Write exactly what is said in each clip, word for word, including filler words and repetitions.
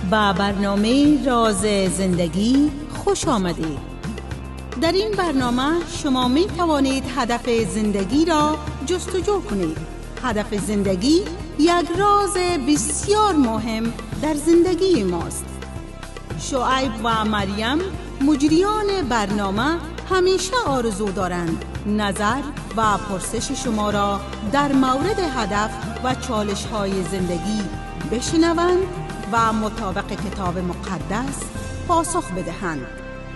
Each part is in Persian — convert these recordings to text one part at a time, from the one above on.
و برنامه راز زندگی خوش آمدید. در این برنامه شما می توانید هدف زندگی را جستجو کنید. هدف زندگی یک راز بسیار مهم در زندگی ماست. شعیب و مریم مجریان برنامه همیشه آرزو دارند نظر و پرسش شما را در مورد هدف و چالش‌های زندگی بشنوند و مطابق کتاب مقدس پاسخ بدهند.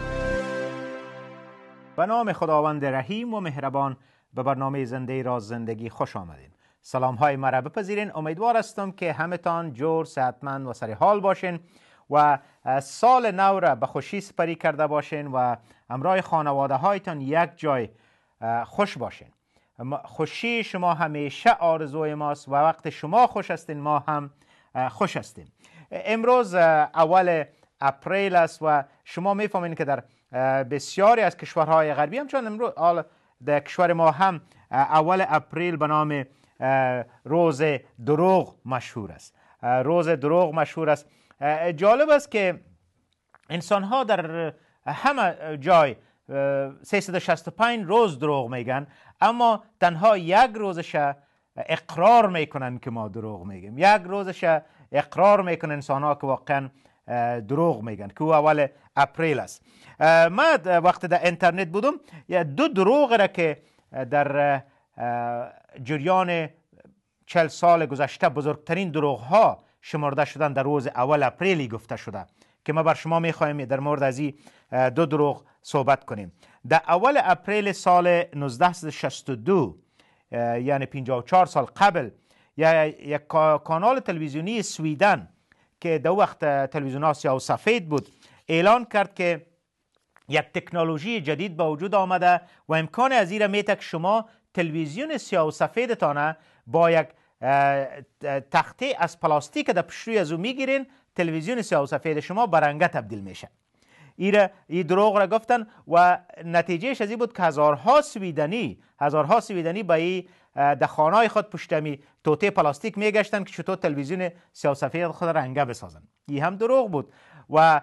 به نام خداوند رحیم و مهربان به برنامه زنده راز زندگی خوش آمدین. سلام های مرا بپذیرین. امیدوار هستم که همتان جور، صحتمند و سر حال باشین و سال نو را به خوشی سپری کرده باشین و همراه خانواده هایتان یک جای خوش باشین. خوشی شما همیشه آرزوی ماست و وقت شما خوش هستین ما هم خوش هستیم. امروز اول اپریل است و شما میفهمین که در بسیاری از کشورهای غربی همچون امروز در کشور ما هم اول اپریل به نام روز دروغ مشهور است. روز دروغ مشهور است. جالب است که انسان ها در همه جای سیصد و شصت و پنج روز دروغ میگن، اما تنها یک روزش اقرار میکنن که ما دروغ میگیم. یک روزش اقرار میکنن انسان ها که واقعا دروغ میگن که او اول اپریل است. من وقت در اینترنت بودم دو دروغ را که در جریان چهل سال گذشته بزرگترین دروغ ها شمرده شدن در روز اول اپریلی گفته شده که ما بر شما میخوایم در مورد از این دو دروغ صحبت کنیم. در اول اپریل سال نوزده شصت و دو یعنی پنجاه و چهار سال قبل یک کانال تلویزیونی سویدن که در وقت تلویزیون ها سیاه و سفید بود اعلان کرد که یک تکنولوژی جدید به وجود آمده و امکان از این را میده که شما تلویزیون سیاه و سفیدتان با یک تخته از پلاستیک در پشت روی از او میگیرین، تلویزیون سیاه و سفید شما به رنگ تبدیل میشه. این ای دروغ را گفتن و نتیجهش از این بود که هزارها سویدنی هزارها سویدنی با این در خانه‌های خود پشت می توته پلاستیک میگشتن که چطور تلویزیون سیاه و سفید خود رنگه بسازن. این هم دروغ بود. و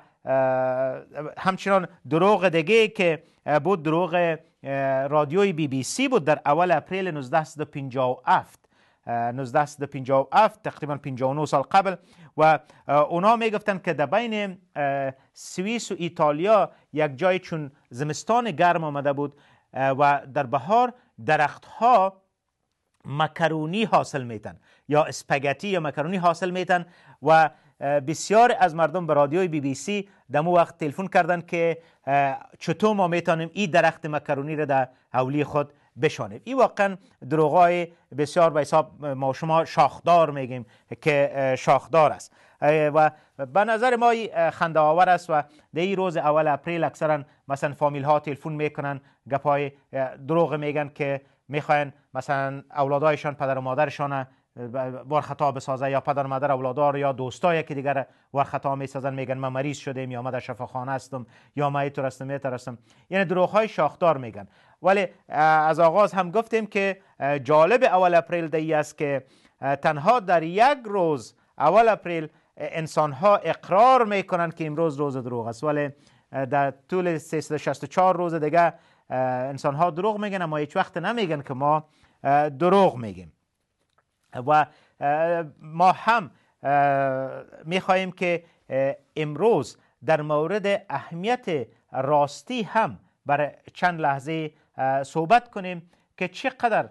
همچنان دروغ دیگه که بود دروغ رادیوی بی بی سی بود در اول اپریل نوزده پنجاه و هفت نوزده پنجاه و هفت تقریبا پنجاه و نه سال قبل و اونا میگفتن که در بین سوئیس و ایتالیا یک جای چون زمستان گرم آمده بود و در بهار درختها مکرونی حاصل میتن یا اسپاگتی یا مکرونی حاصل میتن و بسیار از مردم به رادیوی بی بی سی در مو وقت تلفن کردن که چطور ما میتونیم این درخت مکرونی را در حولی خود بشانیم. این واقعا دروغای بسیار به حساب ما شما شاخدار میگیم که شاخدار است و به نظر ما خنده آور است و در این روز اول اپریل اکثرا مثلا فامیل ها تلفن میکنن گپای دروغ میگن که میخواین مثلا اولادایشان پدر و مادرشان ور خطا بسازه یا پدر و مادر اولادار یا دوستای که دیگر ور خطا میسازن، میگن من مریض شدم یا من در شفاخانه هستم یا من اینطور هستم اینطور هستم. یعنی دروغ های شاخدار میگن. ولی از آغاز هم گفتیم که جالب اول اپریل دی است که تنها در یک روز اول اپریل انسان ها اقرار میکنن که امروز روز دروغ است، ولی در طول سیصد و شصت و چهار روز دیگه انسان ها دروغ میگن اما هیچ وقت نمیگن که ما دروغ میگیم. و ما هم میخواهیم که امروز در مورد اهمیت راستی هم برای چند لحظه صحبت کنیم که چقدر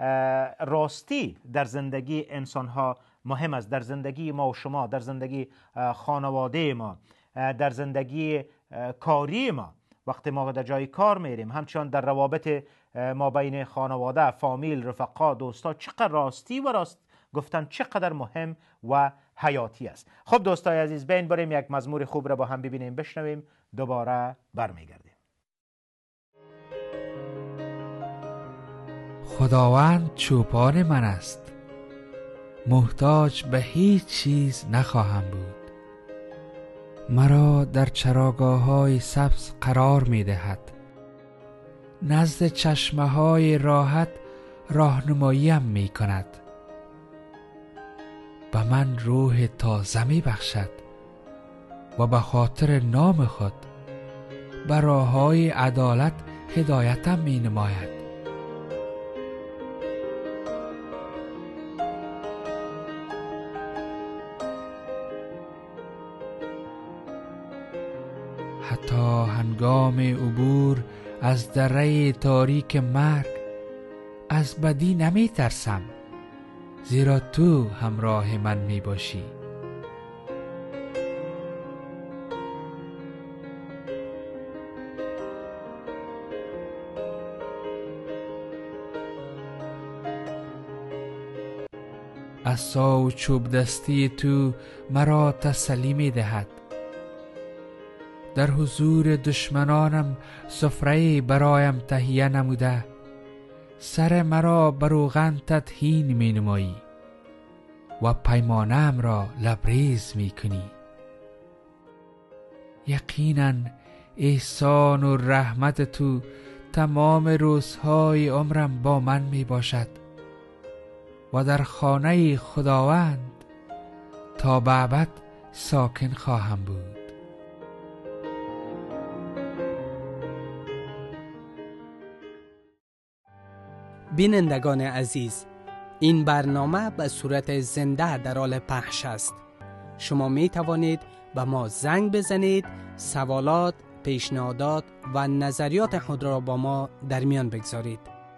راستی در زندگی انسان ها مهم است، در زندگی ما و شما، در زندگی خانواده ما، در زندگی کاری ما وقتی ما در جای کار میریم، همچنان در روابط ما بین خانواده، فامیل، رفقا، دوستا، چقدر راستی و راست گفتن چقدر مهم و حیاتی است. خب دوستای عزیز بین بریم یک مزمور خوب را با هم ببینیم بشنویم، دوباره برمیگردیم. خداوند چوپان من است، محتاج به هیچ چیز نخواهم بود. مرا در چراگاه‌های سبز قرار می‌دهد، نزد چشمه‌های راحت راهنماییم می‌کند. به من روح تازه می‌بخشد و به خاطر نام خود به راه‌های عدالت هدایتم می نماید. حتی هنگام عبور از دره تاریک مرگ از بدی نمی ترسم، زیرا تو همراه من می باشی. عصا و چوب دستی تو مرا تسلی می دهد. در حضور دشمنانم سفره برایم تهیه نموده، سر مرا بر روغن تطحین می نمایی و پیمانم را لبریز می کنی. یقینا احسان و رحمت تو تمام روزهای عمرم با من می باشد و در خانه خداوند تا به ابد ساکن خواهم بود. بینندگان عزیز، این برنامه به صورت زنده در حال پخش است. شما می توانید به ما زنگ بزنید، سوالات، پیشنهادات و نظریات خود را با ما در میان بگذارید.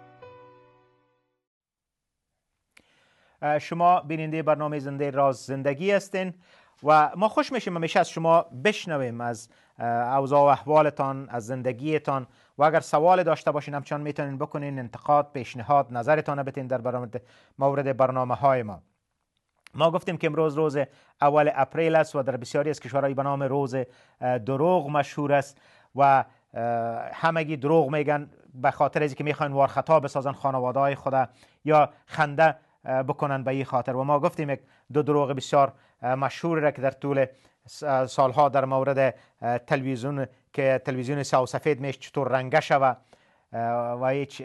شما بیننده برنامه زنده راز زندگی هستین و ما خوش میشیم همیشه از شما بشنویم، از اوضاع و احوالتان، از زندگیتان، و اگر سوال داشته باشین همچنان میتونین بکنین، انتقاد، پیشنهاد، نظرتان بتین در مورد برنامه های ما. ما گفتیم که امروز روز اول اپریل است و در بسیاری از کشورهای به نام روز دروغ مشهور است و همگی دروغ میگن به خاطر از اینکه میخوان وار خطا بسازن خانواده های خود یا خنده بکنن به این خاطر. و ما گفتیم یک دو دروغ بسیار مشهور را که در طول سالها در مورد تلویزیون که تلویزیون سیاه و سفید میشه چطور رنگه شود و هیچ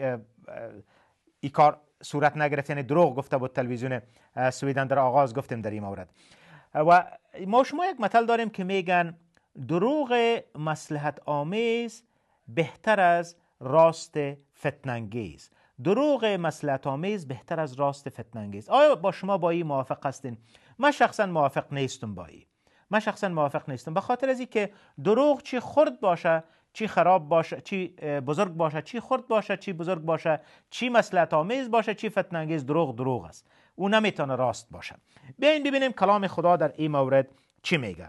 ای کار صورت نگرفت، یعنی دروغ گفته بود تلویزیون سویدن در آغاز گفتیم در این مورد. و ما شما یک مثل داریم که میگن دروغ مصلحت آمیز بهتر از راست فتنه‌انگیز. دروغ مصلحت آمیز بهتر از راست فتنه‌انگیز. آیا با شما با این موافق هستین؟ من شخصا موافق نیستم با این. من شخصا موافق نیستم به خاطر از اینکه دروغ چی خرد باشه، چی خراب باشه، چی بزرگ باشه، چی خرد باشه، چی بزرگ باشه، چی مصلحت آمیز باشه، چی فتنه انگیز، دروغ دروغ است. او نمیتونه راست باشه. بیاین ببینیم کلام خدا در این مورد چی میگه.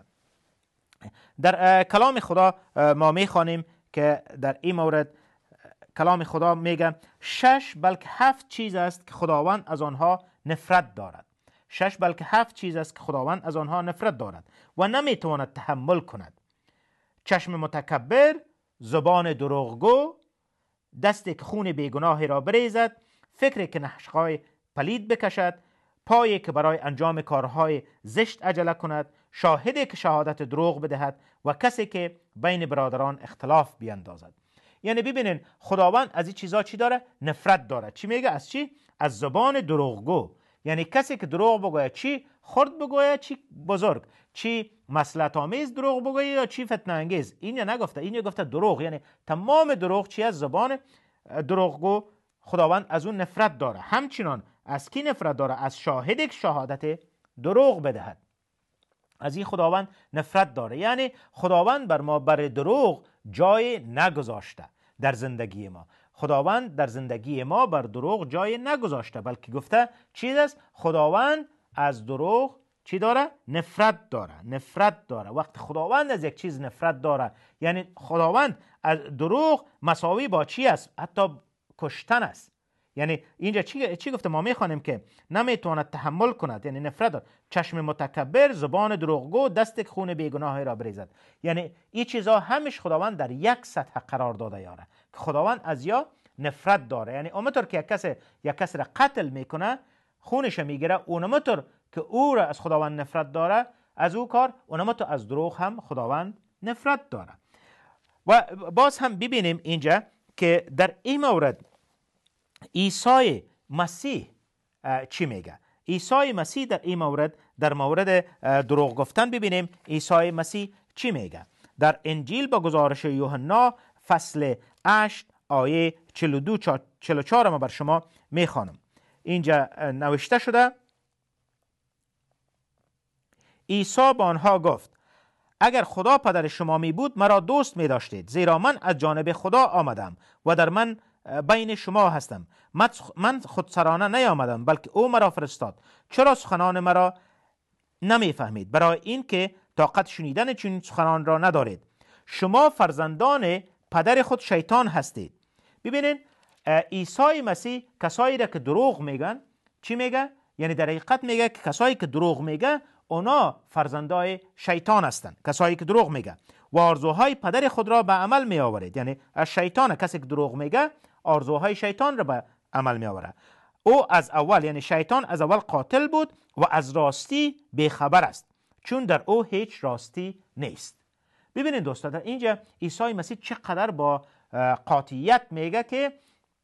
در کلام خدا ما میخوانیم که در این مورد کلام خدا میگه شش بلکه هفت چیز است که خداوند از آنها نفرت دارد. شش بلکه هفت چیز است که خداوند از آنها نفرت دارد و نمیتواند تحمل کند: چشم متکبر، زبان دروغگو، دستی که خون بیگناهی را بریزد، فکری که نهش‌های پلید بکشد، پایی که برای انجام کارهای زشت عجله کند، شاهدی که شهادت دروغ بدهد و کسی که بین برادران اختلاف بیندازد. یعنی ببینین خداوند از این چیزا چی داره؟ نفرت داره. چی میگه؟ از چی؟ از زبان دروغگو. یعنی کسی که دروغ بگوید، چی خرد بگوید چی بزرگ، چی مصلحت آمیز دروغ بگوید یا چی فتنه انگیز. این یا نگفته، این یا گفته دروغ. یعنی تمام دروغ چی؟ از زبان دروغگو خداوند از اون نفرت داره. همچنان از کی نفرت داره؟ از شاهدی که شهادت دروغ بدهد. از این خداوند نفرت داره. یعنی خداوند بر ما بر دروغ جای نگذاشته در زندگی ما. خداوند در زندگی ما بر دروغ جای نگذاشته، بلکه گفته چیز است؟ خداوند از دروغ چی داره؟ نفرت داره. نفرت داره. وقتی خداوند از یک چیز نفرت داره، یعنی خداوند از دروغ مساوی با چی است؟ حتی کشتن است. یعنی اینجا چی, چی گفته؟ ما میخوانیم که نمیتواند تحمل کند، یعنی نفرت داره. چشم متکبر، زبان دروغگو، دست که خون بیگناهی را بریزد. یعنی این چیزا همش خداوند در یک سطح قرار داده یاره که خداوند از یا نفرت داره. یعنی اونطور که یک کس یک کس را قتل میکنه، خونش میگیره، اونطور که او را از خداوند نفرت داره، از او کار اونطور از دروغ هم خداوند نفرت داره. و باز هم ببینیم اینجا که در این مورد عیسی مسیح چی میگه. عیسی مسیح در این مورد، در مورد دروغ گفتن، ببینیم عیسی مسیح چی میگه؟ در انجیل با گزارش یوحنا فصل هشت آیه چهل و دو چهل و چهار ما بر شما میخوانم. اینجا نوشته شده: عیسی به آنها گفت اگر خدا پدر شما می بود مرا دوست می داشتید، زیرا من از جانب خدا آمدم و در من بین شما هستم. من خودسرانه نیامدم بلکه او مرا فرستاد. چرا سخنان مرا نمی فهمید؟ برای این که طاقت شنیدن چنین سخنان را ندارید. شما فرزندان پدر خود شیطان هستید. ببینید عیسی مسیح کسایی را که دروغ میگن چی میگه؟ یعنی در حقیقت میگه که کسایی که دروغ میگه اونا فرزندای شیطان هستند. کسایی که دروغ میگه و آرزوهای پدر خود را به عمل می آورید. یعنی از شیطان، کسی که دروغ میگه آرزوهای شیطان را به عمل می آورد. او از اول، یعنی شیطان از اول قاتل بود و از راستی بیخبر است، چون در او هیچ راستی نیست. ببینید دوستان، در اینجا عیسی مسیح چقدر با قاطعیت میگه که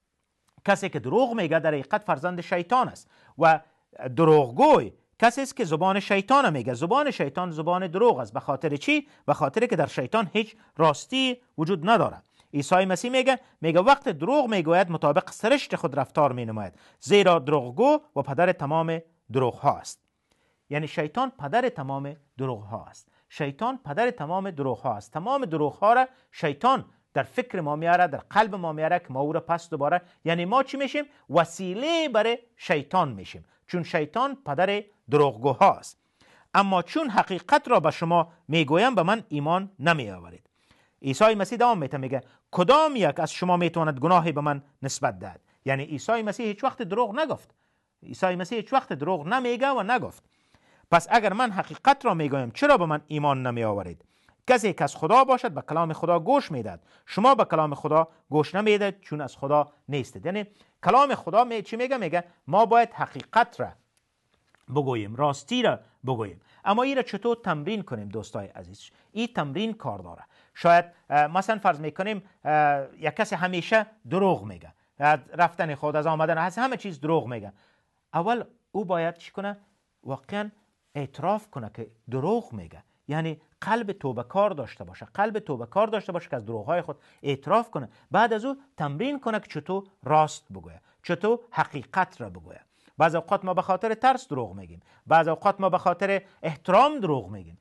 کسی که دروغ میگه در حقیقت فرزند شیطان است و دروغگوی کسی است که زبان شیطان میگه. زبان شیطان زبان دروغ است. به خاطر چی؟ به خاطر که در شیطان هیچ راستی وجود نداره. عیسی مسیح میگه میگه وقت دروغ میگوید مطابق سرشت خود رفتار مینماید، زیرا دروغگو و پدر تمام دروغ ها است. یعنی شیطان پدر تمام دروغ ها است. شیطان پدر تمام دروغ ها است. تمام دروغ ها را شیطان در فکر ما میاره، در قلب ما میاره که ما او را پس دوباره، یعنی ما چی میشیم؟ وسیله برای شیطان میشیم، چون شیطان پدر دروغگوها است. اما چون حقیقت را به شما میگویم به من ایمان نمی آورید. عیسی مسیح دوام میته میگه کدام یک از شما میتواند گناهی به من نسبت دهد؟ یعنی عیسی مسیح هیچ وقت دروغ نگفت. عیسی مسیح هیچ وقت دروغ نمیگه و نگفت. پس اگر من حقیقت را میگویم چرا به من ایمان نمی آورید؟ کسی که از خدا باشد به کلام خدا گوش میدهد. شما به کلام خدا گوش نمیدهید چون از خدا نیستید. یعنی کلام خدا می چی میگه؟ میگه ما باید حقیقت را بگوییم، راستی را بگوییم. اما این را چطور تمرین کنیم دوستای عزیز؟ این تمرین کار داره. شاید مثلا فرض میکنیم یک کسی همیشه دروغ میگه، رفتن خود از آمدن از همه چیز دروغ میگه. اول او باید چی کنه؟ واقعا اعتراف کنه که دروغ میگه. یعنی قلب توبه کار داشته باشه، قلب توبه کار داشته باشه که از دروغهای خود اعتراف کنه. بعد از او تمرین کنه که چطور راست بگویه، چطور حقیقت را بگویه. بعض اوقات ما به خاطر ترس دروغ میگیم، بعض اوقات ما به خاطر احترام دروغ میگیم.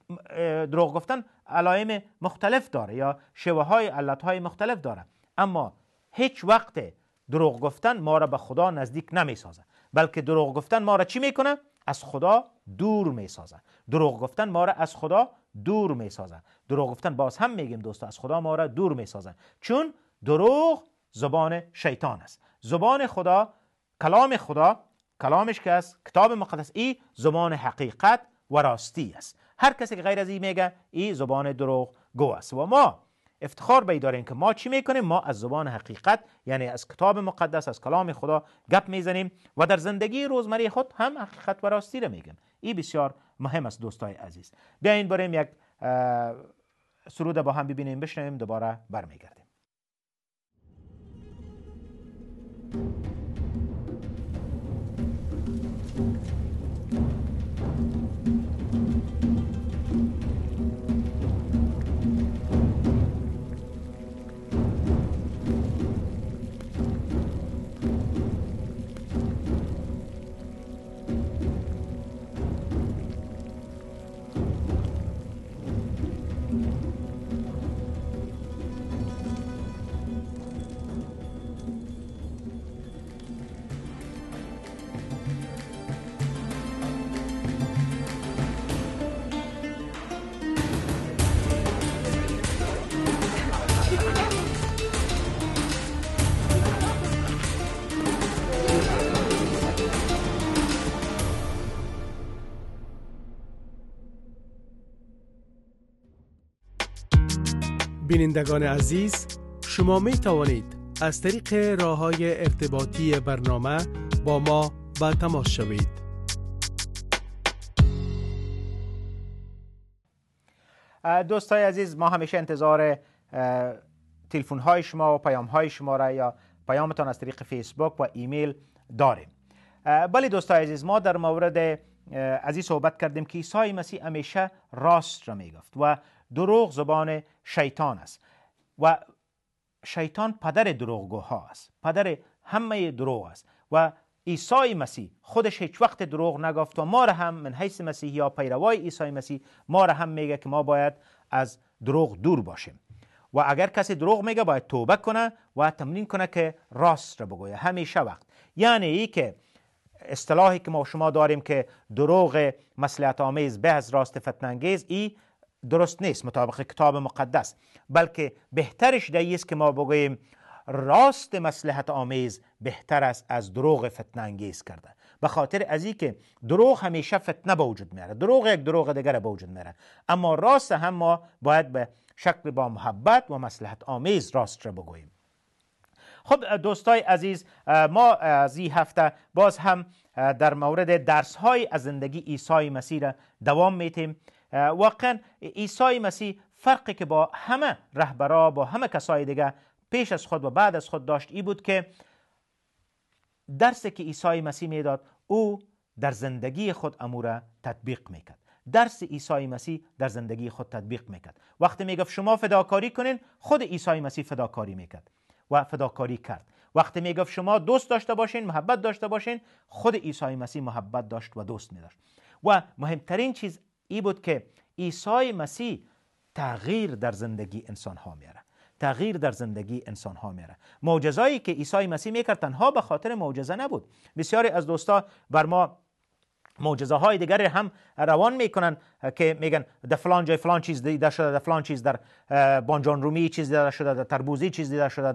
دروغ گفتن علائم مختلف داره یا شیوه های علت های مختلف داره، اما هیچ وقت دروغ گفتن ما را به خدا نزدیک نمیسازه، بلکه دروغ گفتن ما را چی میکنه؟ از خدا دور میسازه. دروغ گفتن ما را از خدا دور میسازه. دروغ گفتن باز هم میگیم دوستا از خدا ما را دور میسازه، چون دروغ زبان شیطان است. زبان خدا، کلام خدا، کلامش که است کتاب مقدس، ای زبان حقیقت و راستی است. هر کسی که غیر از این میگه ای زبان دروغ گو است. و ما افتخار بیداریم که ما چی میکنیم؟ ما از زبان حقیقت، یعنی از کتاب مقدس، از کلام خدا گپ میزنیم و در زندگی روزمره خود هم حقیقت و راستی رو میگیم. این بسیار مهم است دوستای عزیز. بیاین بریم یک سرود با هم ببینیم، بشنویم، دوباره برمیگردیم. بینندگان عزیز، شما می توانید از طریق راه‌های ارتباطی برنامه با ما به تماس شوید. دوستای عزیز، ما همیشه انتظار تلفن های شما و پیام های شما را یا پیامتان از طریق فیسبوک و ایمیل داریم. بله دوستای عزیز، ما در مورد از این صحبت کردیم که عیسی مسیح همیشه راست را می گفت و دروغ زبان شیطان است و شیطان پدر دروغگوها است، پدر همه دروغ است و عیسی مسیح خودش هیچ وقت دروغ نگفت و ما را هم من حیث مسیحی یا پیروای عیسی مسیح ما را هم میگه که ما باید از دروغ دور باشیم و اگر کسی دروغ میگه باید توبه کنه و تمرین کنه که راست را بگویه همیشه وقت. یعنی ای که اصطلاحی که ما شما داریم که دروغ مصلحت آمیز به از راست فتنه انگیز، ای درست نیست مطابق کتاب مقدس، بلکه بهترش دیگه است که ما بگوییم راست مصلحت آمیز بهتر است از دروغ فتنه انگیز کرده، به خاطر از این که دروغ همیشه فتنه به وجود میاره، دروغ یک دروغ دیگر به وجود میاره، اما راست هم ما باید به شکل با محبت و مصلحت آمیز راست را بگوییم. خب دوستای عزیز، ما از این هفته باز هم در مورد درس های از زندگی عیسی مسیح را دوام میتیم. واقعا عیسی مسیح فرقی که با همه رهبرا با همه کسای دیگه پیش از خود و بعد از خود داشت ای بود که درسی که عیسی مسیح میداد او در زندگی خود امور تطبیق میکرد. درس عیسی مسیح در زندگی خود تطبیق میکرد. وقتی میگفت شما فداکاری کنین، خود عیسی مسیح فداکاری میکرد و فداکاری کرد. وقتی میگفت شما دوست داشته باشین، محبت داشته باشین، خود عیسی مسیح محبت داشت و دوست می‌داشت. و مهمترین چیز ای بود که عیسی مسیح تغییر در زندگی انسان ها میاره. تغییر در زندگی انسان ها میاره. معجزه‌ای که عیسی مسیح میکرد تنها به خاطر معجزه نبود. بسیاری از دوستا بر ما معجزه های دیگر هم روان میکنن که میگن در فلان جای فلان چیز دیده شده، در فلان چیز در بانجان رومی چیز دیده شده، در تربوزی چیز دیده شده،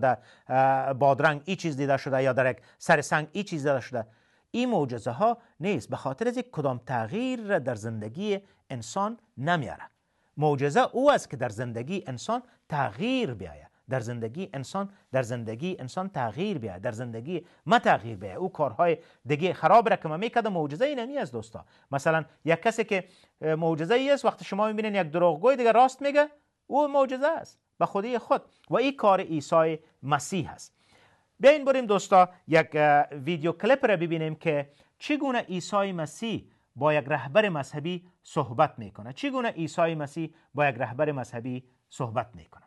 در بادرنگ ای چیز دیده شده یا در یک سر سنگ ای چیز دیده شده. این معجزه ها نیست، به خاطر از کدام تغییر در زندگی انسان نمیاره. معجزه او است که در زندگی انسان تغییر بیاید، در زندگی انسان در زندگی انسان تغییر بیاید، در زندگی ما تغییر بیاید. او کارهای دیگه خراب را که ما میکرده معجزه ای نمی است دوستا. مثلا یک کسی که معجزه ای است، وقتی شما میبینین یک دروغگوی دیگه راست میگه، او معجزه است به خودی خود و این کار عیسی مسیح است. بیاین بریم دوستا یک ویدیو کلیپ را ببینیم که چگونه عیسی مسیح با یک رهبر مذهبی صحبت میکنه، چگونه عیسی مسیح با یک رهبر مذهبی صحبت میکنه.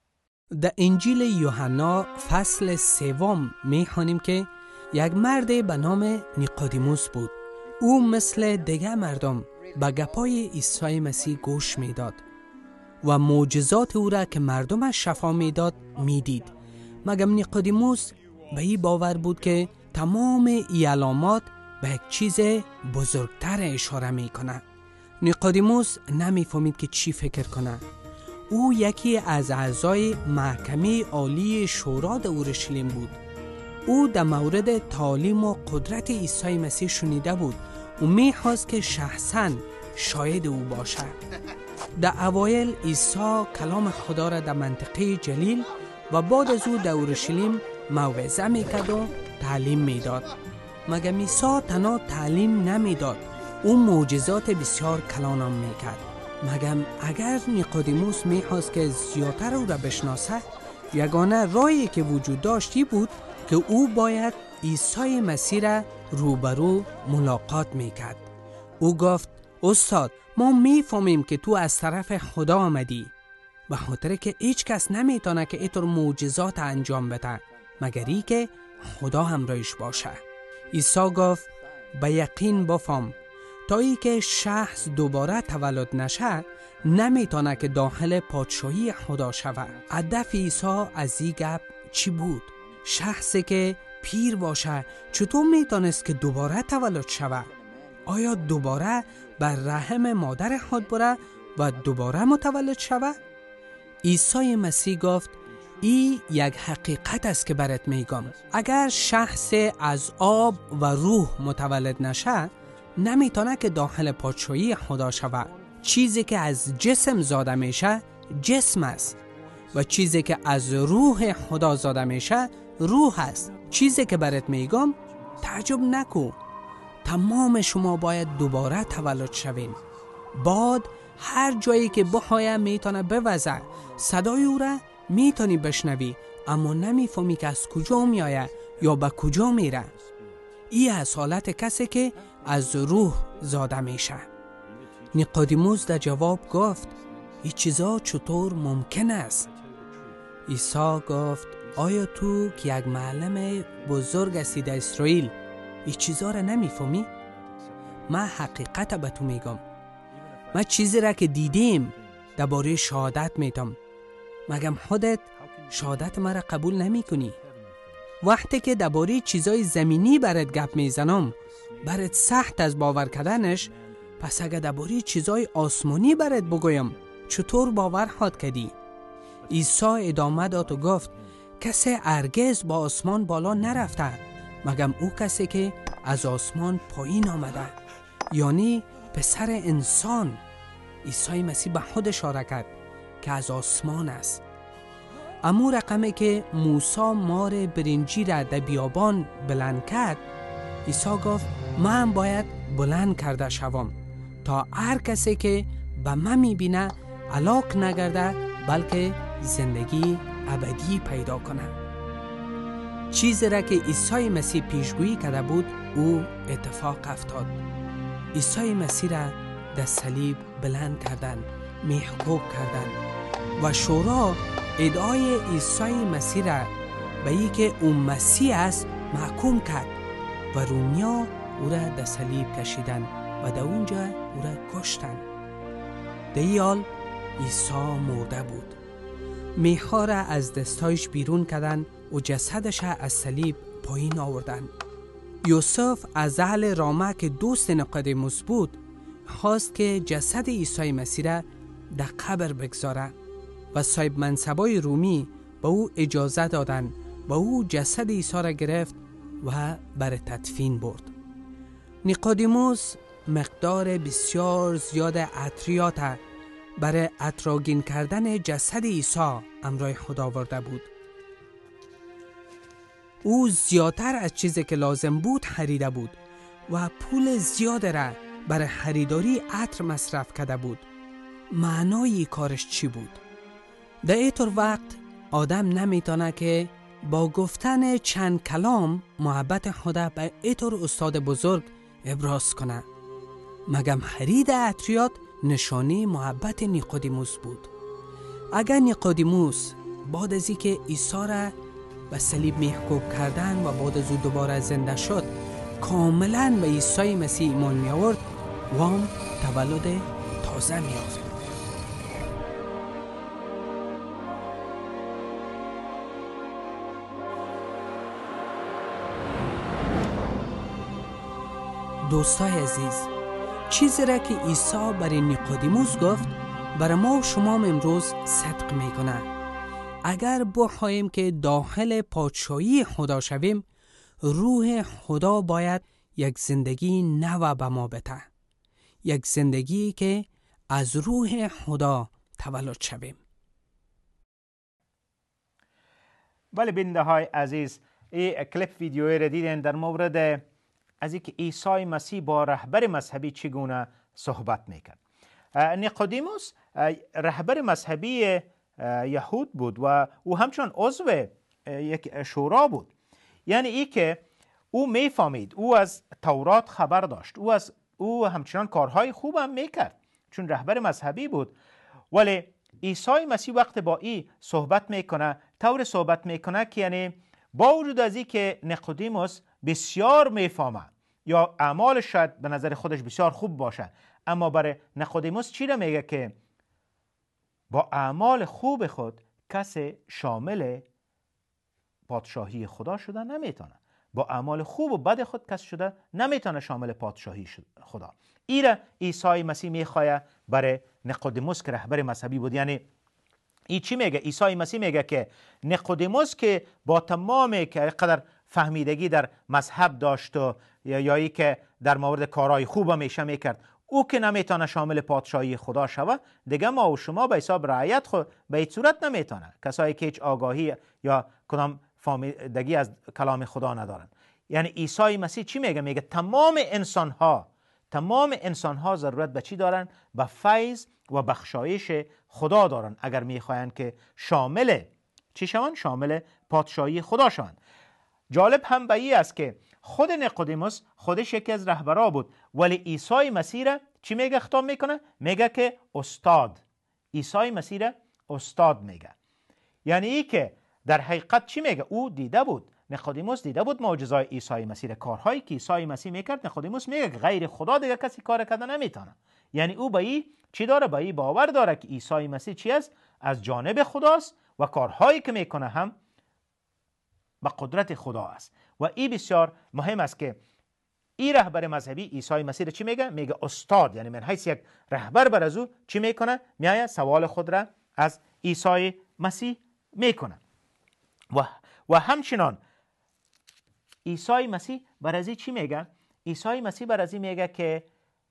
در انجیل یوحنا فصل سوم میخوانیم که یک مرد به نام نیقودیموس بود. او مثل دیگر مردم به گپای عیسی مسیح گوش میداد و معجزات او را که مردمش شفا میداد میدید. مگر نیقودیموس به این باور بود که تمام این علامات به یک چیز بزرگتر اشاره میکنه. نیقودیموس نمیفهمید که چی فکر کنه. او یکی از اعضای محکمه عالی شورا در اورشلیم بود. او در مورد تعالیم و قدرت عیسی مسیح شنیده بود و می‌خواست که شخصاً شاهد او باشد. در اوایل عیسی کلام خدا را در منطقه جلیل و بعد از او در اورشلیم موعظه میکرد و تعلیم میداد. مگر عیسی تنها تعلیم نمیداد، او معجزات بسیار کلانم میکرد. مگم اگر نیقودیموس میخواست که زیادتر او را بشناسه، یگانه راهی که وجود داشتی بود که او باید عیسی مسیح را روبرو ملاقات میکرد. او گفت استاد، ما میفهمیم که تو از طرف خدا آمدی، به خاطر که هیچ کس نمیتونه که اینطور معجزات انجام بده مگر ای که خدا همراهش باشه. عیسی گفت به یقین بفهم تا ای که شخص دوباره تولد نشه نمیتونه که داخل پادشاهی خدا شود. هدف عیسی از این گپ چی بود؟ شخصی که پیر باشه چطور میتونست که دوباره تولد شود؟ آیا دوباره بر رحم مادر خود بره و دوباره متولد شود؟ عیسی مسیح گفت این یک حقیقت است که برات میگم. اگر شخص از آب و روح متولد نشه نمیتونه که داخل پادشاهی خدا شود. چیزی که از جسم زاده میشه جسم است و چیزی که از روح خدا زاده میشه روح است. چیزی که برات میگم تعجب نکو. تمام شما باید دوباره تولد شوین. باد هر جایی که بخواه میتونه بوزه، صدای او را میتونی بشنوی اما نمیفهمی که از کجا میآید یا به کجا میره. این از حالت کسی که از روح زاده میشه. نیقودیموس در جواب گفت این چیزا چطور ممکن است؟ عیسی گفت آیا تو که یک معلم بزرگ هستی در اسرائیل این چیزا را نمیفهمی؟ من حقیقت به تو میگم، من چیزی را که دیدیم درباره شهادت میتم. مگم خودت شهادت مرا قبول نمی کنی؟ وقتی که درباره چیزای زمینی برات گپ میزنم برات سخت از باور کردنش، پس اگر درباره چیزای آسمانی برات بگویم چطور باور خواهد کردی؟ عیسی ادامه داد و گفت کسی هرگز با آسمان بالا نرفته مگم او کسی که از آسمان پایین آمده، یعنی پسر انسان. عیسی مسیح به خود اشاره کرد که از آسمان است. امو رقمی که موسی مار برنجی را در بیابان بلند کرد، عیسی گفت من باید بلند کرده شوم تا هر کسی که به من میبینه هلاک نگرده بلکه زندگی ابدی پیدا کنه. چیزی را که عیسی مسیح پیشگویی کرده بود او اتفاق افتاد. عیسی مسیح را در صلیب بلند کردند، محکوم کردند و شورا ادعای عیسی مسیح را به ای که او مسیح است محکوم کرد و رومیا او را در صلیب کشیدند و در اونجا او را کشتند. در این حال عیسی مرده بود. میخا را از دستایش بیرون کردند و جسدش از صلیب پایین آوردند. یوسف از اهل رامه که دوست نیقودیموس بود خواست که جسد عیسی مسیح را در قبر بگذاره و صاحب منصبای رومی به او اجازه دادند و او جسد عیسی را گرفت و بر تدفین برد. نیقودیموس مقدار بسیار زیاد عطریات برای عطرآگین کردن جسد عیسی همراه خود آورده بود. او زیادتر از چیزی که لازم بود خریده بود و پول زیاد را برای خریداری عطر مصرف کرده بود. معنای کارش چی بود؟ در اینطور وقت آدم نمیتونه که با گفتن چند کلام محبت خود به اینطور استاد بزرگ ابراز کنه. مگم خرید عطریات نشانه محبت نیقودیموس بود. اگر نیقودیموس بعد از اینکه عیسی را به صلیب محکوم کردن و بعد از او دوباره زنده شد کاملا به عیسی مسیح ایمان می آورد، وام تولد تازه می آورد. دوستای عزیز، چیزی را که عیسی برای نیقودیموس گفت برای ما و شما امروز صدق میکنه. اگر بخواهیم که داخل پادشاهی خدا شویم، روح خدا باید یک زندگی نو به ما بده، یک زندگی که از روح خدا تولد شویم. بله بیننده های عزیز، این کلیپ ویدیویی را دیدن در مورد از اینکه عیسی مسیح با رهبر مذهبی چگونه صحبت میکرد. نیقودیموس رهبر مذهبی یهود بود و او همچنان عضو یک شورا بود. یعنی ای که او میفهمید، او از تورات خبر داشت، او از او همچنان کارهای خوب هم میکرد چون رهبر مذهبی بود. ولی عیسی مسیح وقت با ای صحبت میکنه، طور صحبت میکنه که یعنی با وجود از این که نیقودیموس بسیار میفهمه یا اعمالش شاید به نظر خودش بسیار خوب باشه، اما برای نیقودیموس چی را میگه که با اعمال خوب خود کسی شامل پادشاهی خدا شده نمیتونه. با اعمال خوب و بد خود کسی شده نمیتونه شامل پادشاهی خدا. ایره عیسی مسیح میخواه برای نیقودیموس که رهبر مذهبی بود. یعنی ای چی میگه؟ عیسی مسیح میگه که نیقودیموس که با تمام که قدر فهمیدگی در مذهب داشت و یا ای که در مورد کارهای خوب میشه میکرد، او که نمیتونه شامل پادشاهی خدا شوه، دیگه ما و شما به حساب رعیت خود به این صورت نمیتونه. کسایی که هیچ آگاهی یا کدام فهمیدگی از کلام خدا ندارن. یعنی عیسی مسیح چی میگه؟ میگه تمام انسان ها تمام انسان ها ضرورت به چی دارن؟ به فیض و بخشایش خدا دارن اگر میخواین که شامل چی شوند؟ شامل پادشاهی خدا شوند. جالب هم به این است که خود نیقودیموس خودش یکی از رهبرا بود، ولی عیسی مسیح را چی میگه خطاب میکنه؟ میگه که استاد. عیسی مسیح را استاد میگه. یعنی ای که در حقیقت چی میگه؟ او دیده بود، نقودیموس دیده بود معجزات عیسی مسیح، کارهایی که عیسی مسیح میکرد. نقودیموس میگه غیر خدا دیگه کسی کار کردن نمیتونه. یعنی او به این چی داره؟ به این باور داره که عیسی مسیح چی است؟ از جانب خداست و کارهایی که میکنه هم به قدرت خدا است. و این بسیار مهم است که این رهبر مذهبی عیسی مسیح چی میگه؟ میگه استاد. یعنی من حیث یک رهبر بر از او چی میکنه؟ میآید سوال خود را از عیسی مسیح میکنه. و و همچنان عیسی مسیح بر از چی میگه؟ عیسی مسیح بر از میگه که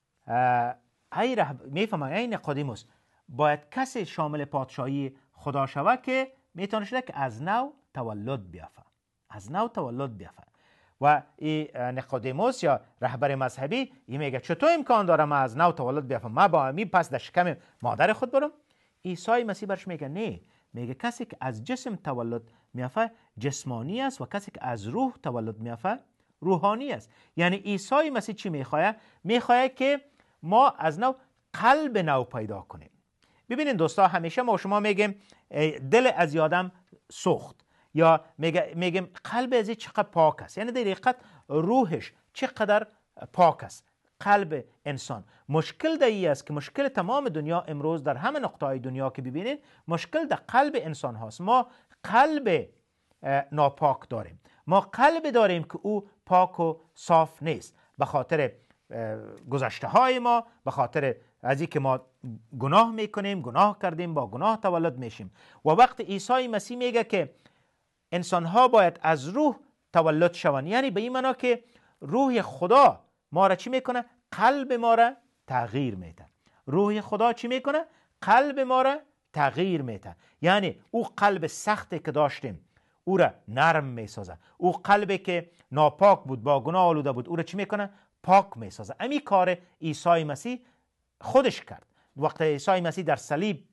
ای رهبر، میفهمه ای نقودیموس، باید کسی شامل پادشاهی خدا شوه که میتونه شده که از نو تولد بیافه، از نو تولد بیافه. و نقودیموس یا رهبر مذهبی این میگه چطور امکان داره من از نو تولد بیافم؟ من با امی پس در شکم مادر خود برم؟ عیسی مسیح برش میگه نه، میگه کسی که از جسم تولد میافه جسمانی است و کسی که از روح تولد میافه روحانی است. یعنی عیسی مسیح چی میخواه؟ میخواه که ما از نو قلب نو پیدا کنیم. ببینید دوستا، همیشه ما شما میگیم دل از آدم سوخت، یا میگیم قلب از چقدر پاک است. یعنی در حقیقت روحش چقدر پاک است قلب انسان. مشکل در این است که مشکل تمام دنیا امروز در همه نقطه‌های دنیا که ببینید مشکل در قلب انسان هاست. ما قلب ناپاک داریم، ما قلب داریم که او پاک و صاف نیست، به خاطر گذشته های ما، به خاطر از اینکه ما گناه میکنیم، گناه کردیم، با گناه تولد میشیم. و وقت عیسی مسیح میگه که انسان ها باید از روح تولد شوند، یعنی به این معنا که روح خدا ما را چی میکنه؟ قلب ما را تغییر میده. روح خدا چی میکنه؟ قلب ما را تغییر میده. یعنی او قلب سختی که داشتیم او را نرم میسازه. او قلبی که ناپاک بود، با گناه آلوده بود، او را چی میکنه؟ پاک میسازه. امی کار عیسی مسیح خودش کرد. وقتی عیسی مسیح در صلیب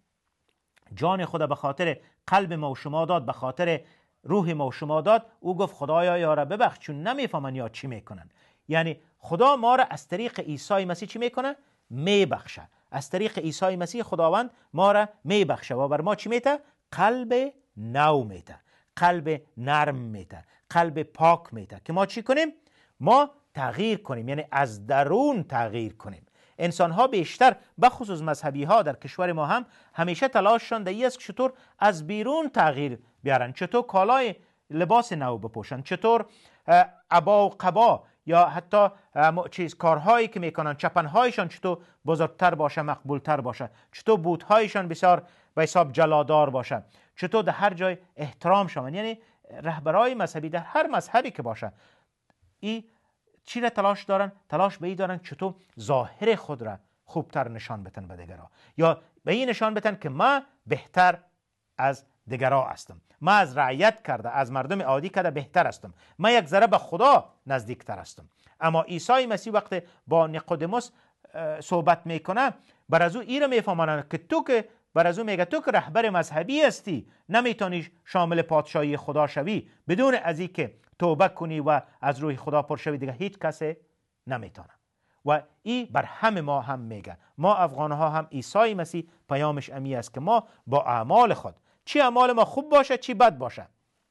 جان خود به خاطر قلب ما و شما داد، به خاطر روح ما و شما داد، او گفت خدایا یارا ببخش چون نمیفهمن یا چی میکنن. یعنی خدا ما را از طریق عیسی مسیح چی میکنه؟ میبخشه. از طریق عیسی مسیح خداوند ما را میبخشه و بر ما چی میته؟ قلب نو میته، قلب نرم میته، قلب پاک میته که ما چی کنیم؟ ما تغییر کنیم، یعنی از درون تغییر کنیم. انسان ها بیشتر بخصوص مذهبی ها در کشور ما هم همیشه تلاششان در این است که چطور از بیرون تغییر بیارن، چطور کالای لباس نو بپوشن، چطور عبا و قبا یا حتی چیز کارهایی که میکنن، چپنهایشان چطور بزرگتر باشه، مقبولتر باشه، چطور بوتهایشان بسیار به حساب جلادار باشه، چطور در هر جای احترام شون. یعنی رهبرای مذهبی در هر مذهبی که باشه این چی را تلاش دارن؟ تلاش به این دارن چطور ظاهر خود را خوبتر نشان بتن به دیگرها، یا به این نشان بتن که ما بهتر از دیگرها هستم، ما از رعیت کرده، از مردم عادی کرده بهتر هستم، ما یک ذره به خدا نزدیکتر هستم. اما عیسی مسیح وقتی با نیقودیموس صحبت میکنه، بر از او این را میفهمانه که تو که بر از او میگه تو که رهبر مذهبی هستی نمیتونی شامل پادشاهی خدا شوی بدون از این که توبه کنی و از روی خدا پر شوی، دیگه هیچ کسی نمیتونه. و این بر همه ما هم میگه، ما افغان ها هم عیسی مسیح پیامش امی است که ما با اعمال خود، چی اعمال ما خوب باشه چی بد باشه،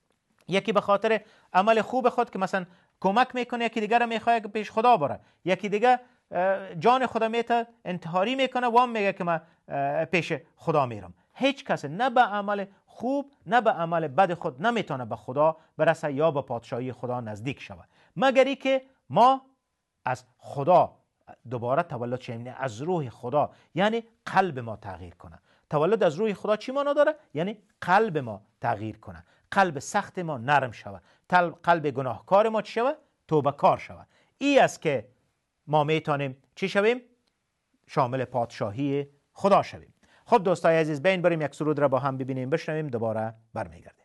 یکی به خاطر عمل خوب خود که مثلا کمک میکنه یکی دیگر رو میخواد که پیش خدا بره، یکی دیگه جان خدا میته انتحاری میکنه و هم میگه که من پیش خدا میرم. هیچ کس نه به عمل خوب نه به عمل بد خود نمیتونه به خدا برسه یا به پادشاهی خدا نزدیک شود، مگری که ما از خدا دوباره تولد شویم، از روح خدا، یعنی قلب ما تغییر کنه. تولد از روح خدا چی معنا داره؟ یعنی قلب ما تغییر کنه، قلب سخت ما نرم شود، قلب گناهکار ما چی شود؟ توبه کار شود. این است که ما میتونیم چی شویم؟ شامل پادشاهی خدا شویم. خب دوستای عزیز، بین بریم یک سرود را با هم ببینیم، بشنویم، دوباره برمیگردیم.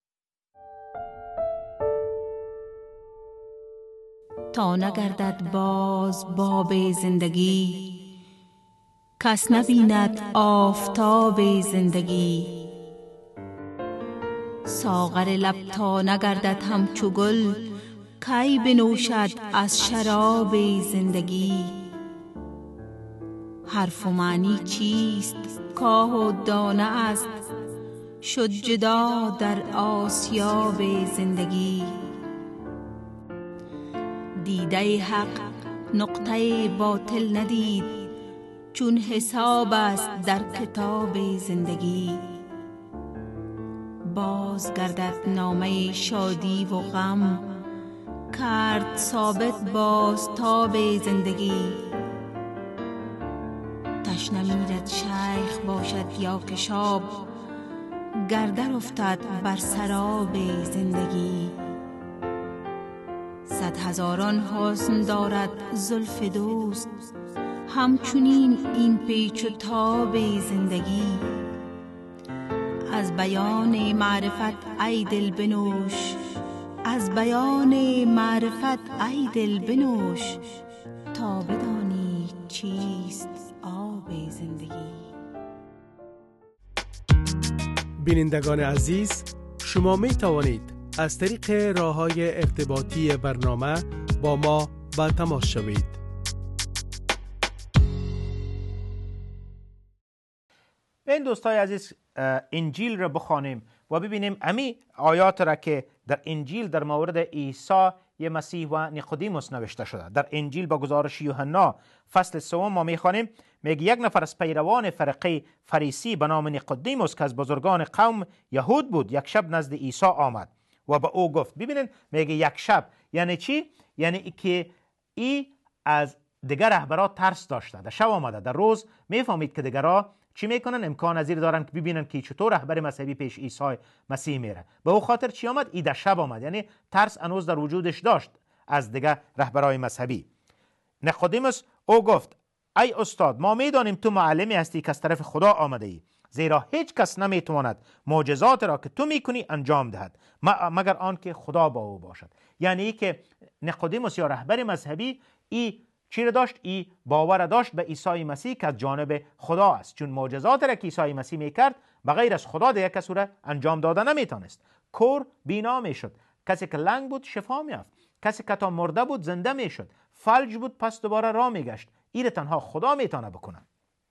تا نگردد باز باب زندگی، کس نبیند آفتاب زندگی. ساغر لب تا نگردد همچو گل، کی بنوشد از شراب زندگی. حرف و معنی چیست؟ کاه و دانه است شد جدا در آسیاب زندگی. دیده حق نقطه باطل ندید، چون حساب است در کتاب زندگی. باز گردد نامه شادی و غم، کرد ثابت باز تاب زندگی. تشنه میرد شیخ باشد یا کشاب، گردر افتد بر سراب زندگی. صد هزاران حسن دارد زلف دوست، همچنین این پیچ و تاب زندگی. از بیان معرفت ای دل بنوش، از بیان معرفت ای دل بنوش، تا بدانی چیست آب زندگی. بینندگان عزیز، شما می توانید از طریق راه‌های ارتباطی برنامه با ما به تماس شوید. این دوستای عزیز، انجیل را بخوانیم و ببینیم امی آیات را که در انجیل در مورد عیسی مسیح و نیقودیموس نوشته شده. در انجیل با گزارش یوحنا فصل سوم ما میخوانیم، میگه یک نفر از پیروان فرقه فریسی به نام نیقودیموس که از بزرگان قوم یهود بود، یک شب نزد عیسی آمد و به او گفت. ببینید میگه یک شب، یعنی چی؟ یعنی که ای از دیگر رهبرا ترس داشته. در شب آمده، در روز میفهمید که دیگرها چی میکنن، امکان نظیر دارن که ببینن که چطور رهبر مذهبی پیش عیسی مسیح میره. به او خاطر چی آمد؟ ای در شب آمد، یعنی ترس هنوز در وجودش داشت از دیگر رهبرای مذهبی. نیقودیموس او گفت ای استاد، ما میدانیم تو معلمی هستی که از طرف خدا آمده ای، زیرا هیچ کس نمیتواند معجزات را که تو میکنی انجام دهد مگر آنکه خدا با او باشد. یعنی ای که نیقودیموس یا رهبر مذهبی ای چی را داشت؟ ای باور داشت به عیسی مسیح که از جانب خدا است، چون معجزات را که عیسی مسیح میکرد بغیر از خدا دیگه کسی را انجام داده نمیتونست. کور بینا میشد، کسی که لنگ بود شفا میافت، کسی که تا مرده بود زنده میشد، فلج بود پس دوباره راه میگشت. این تنها خدا میتونه بکنه.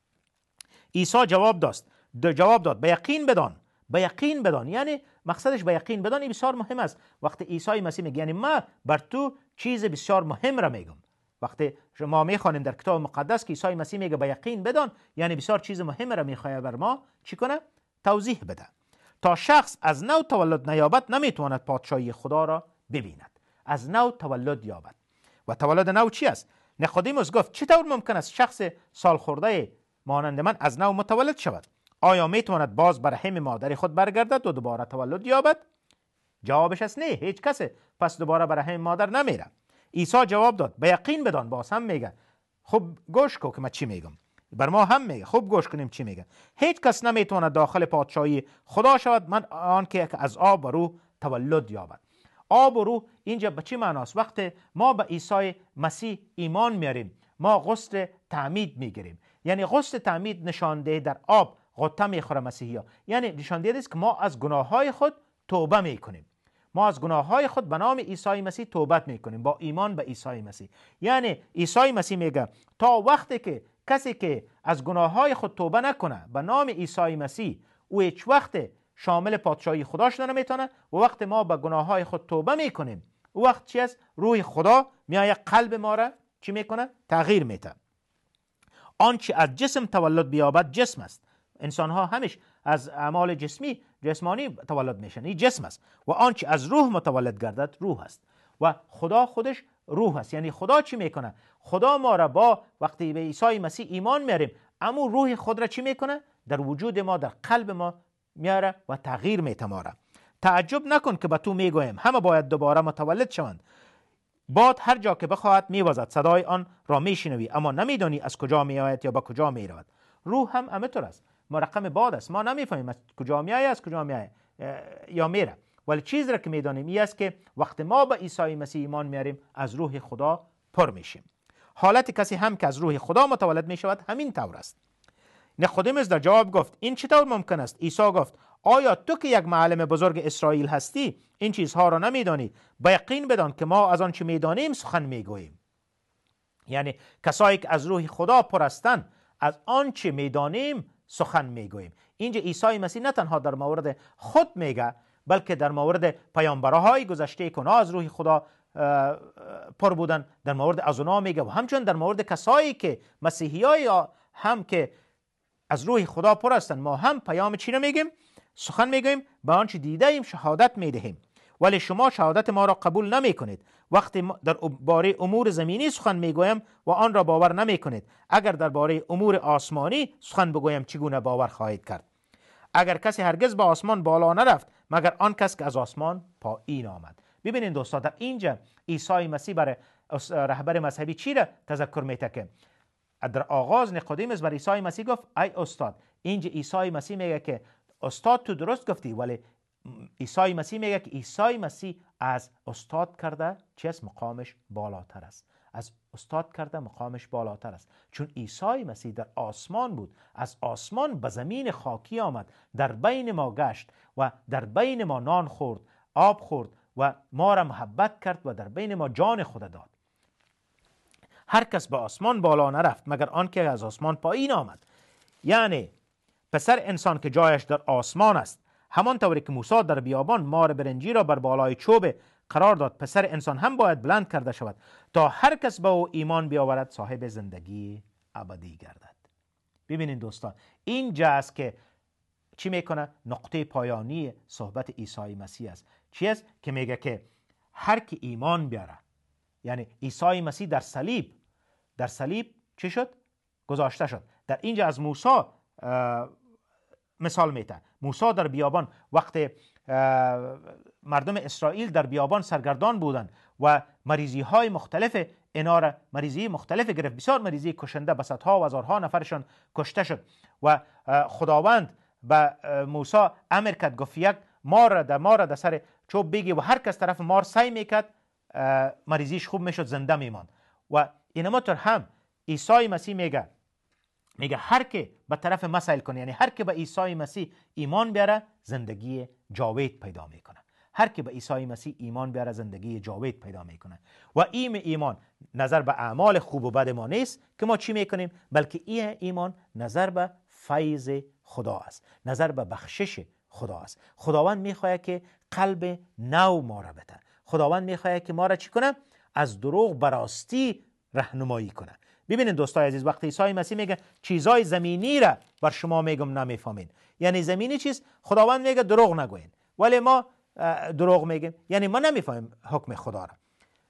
عیسی جواب داد جواب داد به یقین بدان، به یقین بدان. یعنی مقصدش به یقین بدان این بسیار مهم است. وقتی عیسی مسیح میگه یعنی من بر تو چیز بسیار مهم را میگم. وقتی ما میخوانیم در کتاب مقدس که عیسی مسیح میگه به یقین بدان، یعنی بسیار چیز مهم را میخواد بر ما چی کنه؟ توضیح بده. تا شخص از نو تولد نیابد نمیتواند پادشاهی خدا را ببیند. از نو تولد یابد. و تولد نو چی است؟ نیقودیموس گفت چطور ممکن است شخص سال خورده مانند من از نو متولد شود؟ آیا میتواند باز بر رحم مادر خود برگردد و دوباره تولد یابد؟ جوابش است نه، هیچ کس پس دوباره بر رحم مادر نمیره. عیسی جواب داد به یقین بدان. باز هم میگه خب گوش کن که من چی میگم. بر ما هم میگه خب گوش کنیم چی میگه. هیچ کس نمیتواند داخل پادشاهی خدا شود من آنکه از آب و روح تولد یابد. آب و روح اینجا به چی معناست؟ وقتی ما به عیسی مسیح ایمان میاریم ما غسل تعمید میگیریم. یعنی غسل تعمید نشانده در آب غطا میخوره مسیحیا، یعنی نشانده است که ما از گناههای خود توبه میکنیم. ما از گناههای خود به نام عیسی مسیح توبت میکنیم با ایمان به عیسی مسیح. یعنی عیسی مسیح میگه تا وقتی که کسی که از گناههای خود توبه نکنه به نام عیسی مسیح او هیچ وقت شامل پادشاهی خدا شده نمیتونه. و وقتی ما به گناههای خود توبه میکنیم او وقت چی است؟ روح خدا میاد قلب ما را چی میکنه؟ تغییر میده. آنچه از جسم تولد بیابد جسم است. انسان ها همیش از اعمال جسمی جسمانی تولد میشن، این جسم است. و آنچه از روح متولد گردد روح است. و خدا خودش روح است. یعنی خدا چی میکنه؟ خدا ما را با وقتی به عیسی مسیح ایمان میاریم اما روح خود را چی میکنه؟ در وجود ما در قلب ما میاره و تغییر میده ما را. تعجب نکن که به تو میگویم همه باید دوباره متولد شوند. باد هر جا که بخواهد میوزد، صدای آن را میشنوی اما نمیدانی از کجا میآید یا به کجا میرود. روح هم همینطور است، مرقم باد است. ما نمیفهمیم از کجا میآید از کجا میآید یا میره، ولی چیزی را که میدانیم این است که وقتی ما به عیسی مسیح ایمان میاریم از روح خدا پر میشیم. حالت کسی هم که از روح خدا متولد میشود همین طور است. نیقودیموس در جواب گفت این چطور ممکن است؟ عیسی گفت آیا تو که یک معلم بزرگ اسرائیل هستی این چیزها را نمیدانی؟ به یقین بدان که ما از آن چه میدانیم سخن میگوییم. یعنی کسایی که از روح خدا پر هستند از آنچه میدانیم سخن میگوییم. اینجا عیسی مسیح نه تنها در مورد خود میگه، بلکه در مورد پیامبرهای گذشته که از روح خدا پر بودن، در مورد از اونا میگه، و همچنین در مورد کسایی که مسیحیای هم که از روح خدا پر هستند. ما هم پیام چی رو میگیم؟ سخن میگوییم، به آنچه دیده ایم شهادت میدهیم، ولی شما شهادت ما را قبول نمی کنید. وقتی در باره امور زمینی سخن میگویم و آن را باور نمی کنید، اگر در باره امور آسمانی سخن بگویم چگونه باور خواهید کرد؟ اگر کسی هرگز به آسمان بالا نرفت مگر آن کس که از آسمان پایین آمد. ببینید دوستان، در اینجا عیسی مسیح برای رهبر مذهبی چی را تذکر میده؟ که در آغاز نیقودیموس بر عیسی مسیح گفت ای استاد. اینجا عیسی مسیح میگه که استاد تو درست گفتی، ولی عیسی مسیح میگه که عیسی مسیح از استاد کرده چی است؟ مقامش بالاتر است. از استاد کرده مقامش بالاتر است، چون عیسی مسیح در آسمان بود، از آسمان به زمین خاکی آمد، در بین ما گشت و در بین ما نان خورد، آب خورد و ما را محبت کرد و در بین ما جان خود داد. هر کس به آسمان بالا نرفت مگر آن که از آسمان پایین آمد. یعنی پسر انسان که جایش در آسمان است، همانطوری که موسی در بیابان مار برنجی را بر بالای چوب قرار داد، پسر انسان هم باید بلند کرده شود تا هر کس به او ایمان بیاورد صاحب زندگی ابدی گردد. ببینید دوستان، اینجا است که چی میکنه؟ نقطه پایانی صحبت عیسی مسیح است. چی است که میگه که هر کی ایمان بیاره، یعنی عیسی مسیح در صلیب در صلیب چی شد؟ گذاشته شد. در اینجا از موسی مثال میده. موسی در بیابان وقت مردم اسرائیل در بیابان سرگردان بودند و مریضی های مختلف اینا را مریضی مختلف گرفت، بسیار مریضی کشنده، به صدها و هزارها نفرشان کشته شد و خداوند به موسی امر کرد، گفت یک مار در مار در سر چوب بگی و هر کس طرف مار سعی میکرد مریضیش خوب میشد، زنده میماند. و اینما طور هم عیسی مسیح میگه میگه هر که به طرف ما سیل کنه، یعنی هر که به عیسی مسیح ایمان بیاره زندگی جاوید پیدا میکنه. هر که به عیسی مسیح ایمان بیاره زندگی جاوید پیدا میکنه. و این ایمان نظر به اعمال خوب و بد ما نیست که ما چی میکنیم، بلکه این ایمان نظر به فیض خدا است، نظر به بخشش خدا است. خداوند میخواد که قلب نو ما را بده. خداوند میخواد که ما را چی کنه؟ از دروغ به راستی راهنمایی کنه. ببینید دوستای عزیز، وقتی عیسی مسیح میگه چیزای زمینی را بر شما میگم نمیفهمین، یعنی زمینی چیز؟ خداوند میگه دروغ نگوین، ولی ما دروغ میگیم، یعنی ما نمیفهمیم حکم خدا را.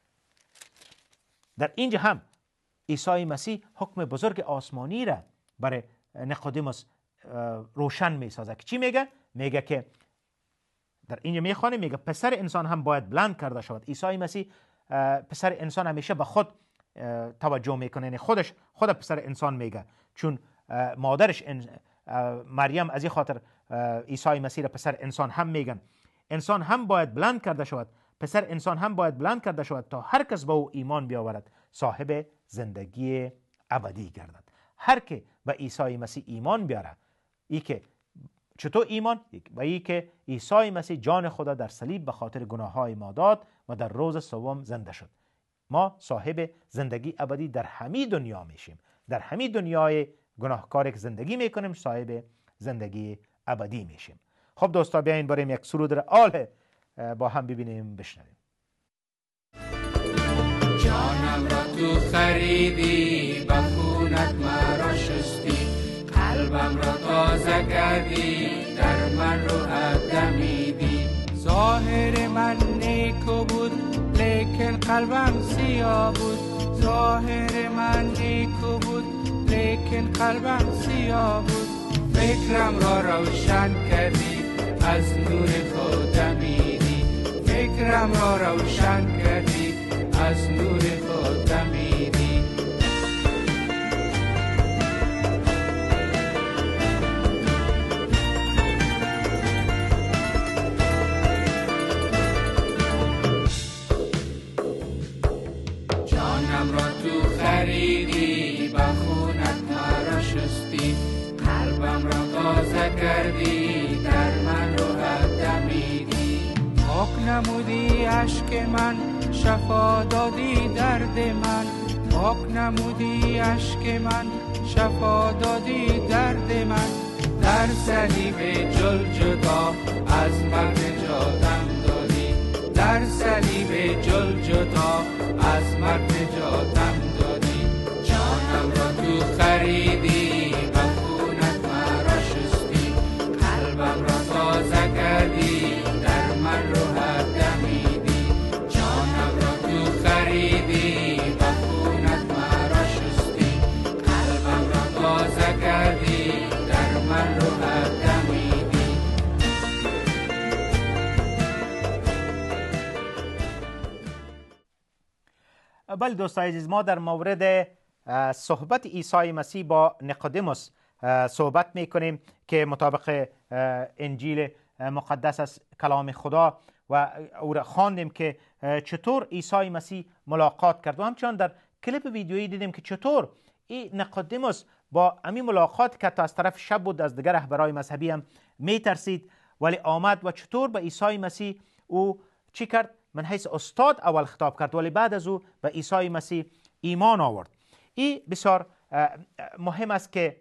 در اینجا هم عیسی مسیح حکم بزرگ آسمانی را برای نیقودیموس روشن میسازه که چی میگه؟ میگه که در اینجا میخوانه، میگه پسر انسان هم باید بلند کرده شود. عیسی مسیح پسر انسان همیشه به خود توجه میکنه، یعنی خودش خود پسر انسان میگه، چون مادرش مریم از این خاطر عیسی مسیح را پسر انسان هم میگن. انسان هم باید بلند کرده شود، پسر انسان هم باید بلند کرده شود تا هر کس به او ایمان بیاورد صاحب زندگی ابدی گردد. هر که به عیسی مسیح ایمان بیاره، ای که چطور ایمان؟ و ای که عیسی مسیح جان خدا در صلیب به خاطر گناههای ما داد و در روز سوم زنده شد. ما صاحب زندگی ابدی در همین دنیا میشیم. در همین دنیای گناهکاری که زندگی میکنیم صاحب زندگی ابدی میشیم. خب دوستا، بیاین بریم یک سرود آل با هم ببینیم، بشنویم. جانم را تو خریدی، با خونت مرا شستی، قلبم را تازه کردی، در من رو دمیدی. ظاهر من نیکو بود لیکن قلبم سیاه بود، ظاهر من نیکو بود لیکن قلبم سیاه بود. فکرم را روشن کردی، از نور خود دمیدی. فکرم را روشن کردی، از نور خود دمیدی. جانم را تو خریدی، با خونت مرا شستی، قلبم را تازه کردی، در من رو دمیدی. پاک نمودی اشک من، شفا دادی درد من، پاک نمودی اشک من، شفا دادی درد من. در صلیب جل جدا از من نجاتم دادی، در صلیب جل جدا از من نجاتم دادی. جانم را تو خریدی و خونت مرا شستی، قلبم را تازه کردی، در من روحت دمیدی. جانم را تو خریدی و خونت مرا شستی، قلبم را تازه کردی، در من روحت دمیدی. بله دوستان عزیز، ما در مورد صحبت عیسی مسیح با نیقودیموس صحبت میکنیم که مطابق انجیل مقدس از کلام خدا و او را خواندیم که چطور عیسی مسیح ملاقات کرد و همچنان در کلیپ ویدیویی دیدیم که چطور این نیقودیموس با همین ملاقات که تا از طرف شب بود از دیگر رهبرای مذهبی هم میترسید، ولی آمد و چطور به عیسی مسیح او چی کرد؟ من حیث استاد اول خطاب کرد، ولی بعد از او به عیسی مسیح ایمان آورد. این بسیار مهم است که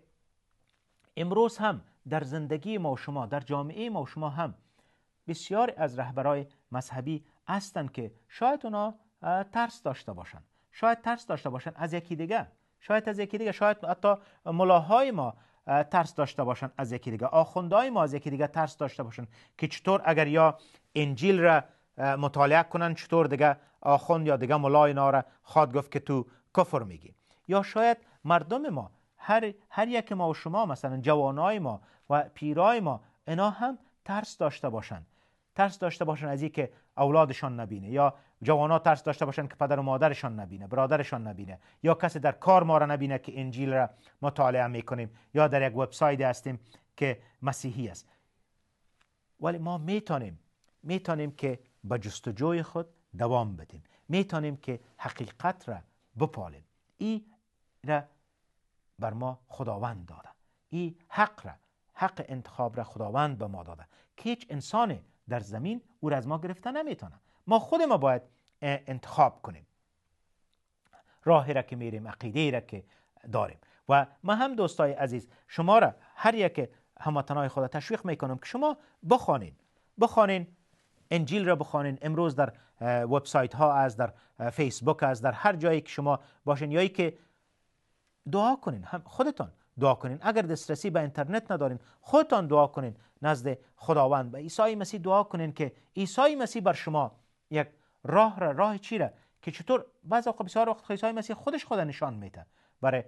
امروز هم در زندگی ما و شما، در جامعه ما و شما هم بسیار از رهبرای مذهبی هستند که شاید اونا ترس داشته باشند، شاید ترس داشته باشند از یکی دیگه، شاید از یکی دیگه، شاید حتی ملاهای ما ترس داشته باشند از یکی دیگه، آخوندهای ما از یکی دیگه ترس داشته باشند که چطور اگر یا انجیل را مطالعه کنن چطور دیگه آخوند یا دیگه ملا اینا را خواد گفت که تو کفر میگی. یا شاید مردم ما، هر هر یک ما و شما، مثلا جوانای ما و پیرای ما، اینا هم ترس داشته باشن، ترس داشته باشن از اینکه اولادشان نبینه، یا جوانا ترس داشته باشن که پدر و مادرشان نبینه، برادرشان نبینه، یا کسی در کار ما را نبینه که انجیل را مطالعه میکنیم، یا در یک وبسایت هستیم که مسیحی است. ولی ما میتونیم میتونیم که به جستجوی خود دوام بدیم، میتونیم که حقیقت را بپالیم. این را بر ما خداوند داده، این حق را، حق انتخاب را خداوند به ما داده که هیچ انسان در زمین او را از ما گرفته نمیتونه. ما خود ما باید انتخاب کنیم راهی را که میریم، عقیده را که داریم. و ما هم دوستای عزیز شما را، هر یک هموطنای خدا تشویق میکنم که شما بخوانین بخوانین انجیل را بخوانین. امروز در وبسایت ها از، در فیسبوک از، در هر جایی که شما باشین، یا که دعا کنین، هم خودتان دعا کنین. اگر دسترسی به اینترنت ندارین، خودتان دعا کنین نزد خداوند، به عیسی مسیح دعا کنین که عیسی مسیح بر شما یک راه را، راه چی را که چطور بعض اوقات، بسیار وقت عیسی مسیح خودش خود نشان میده برای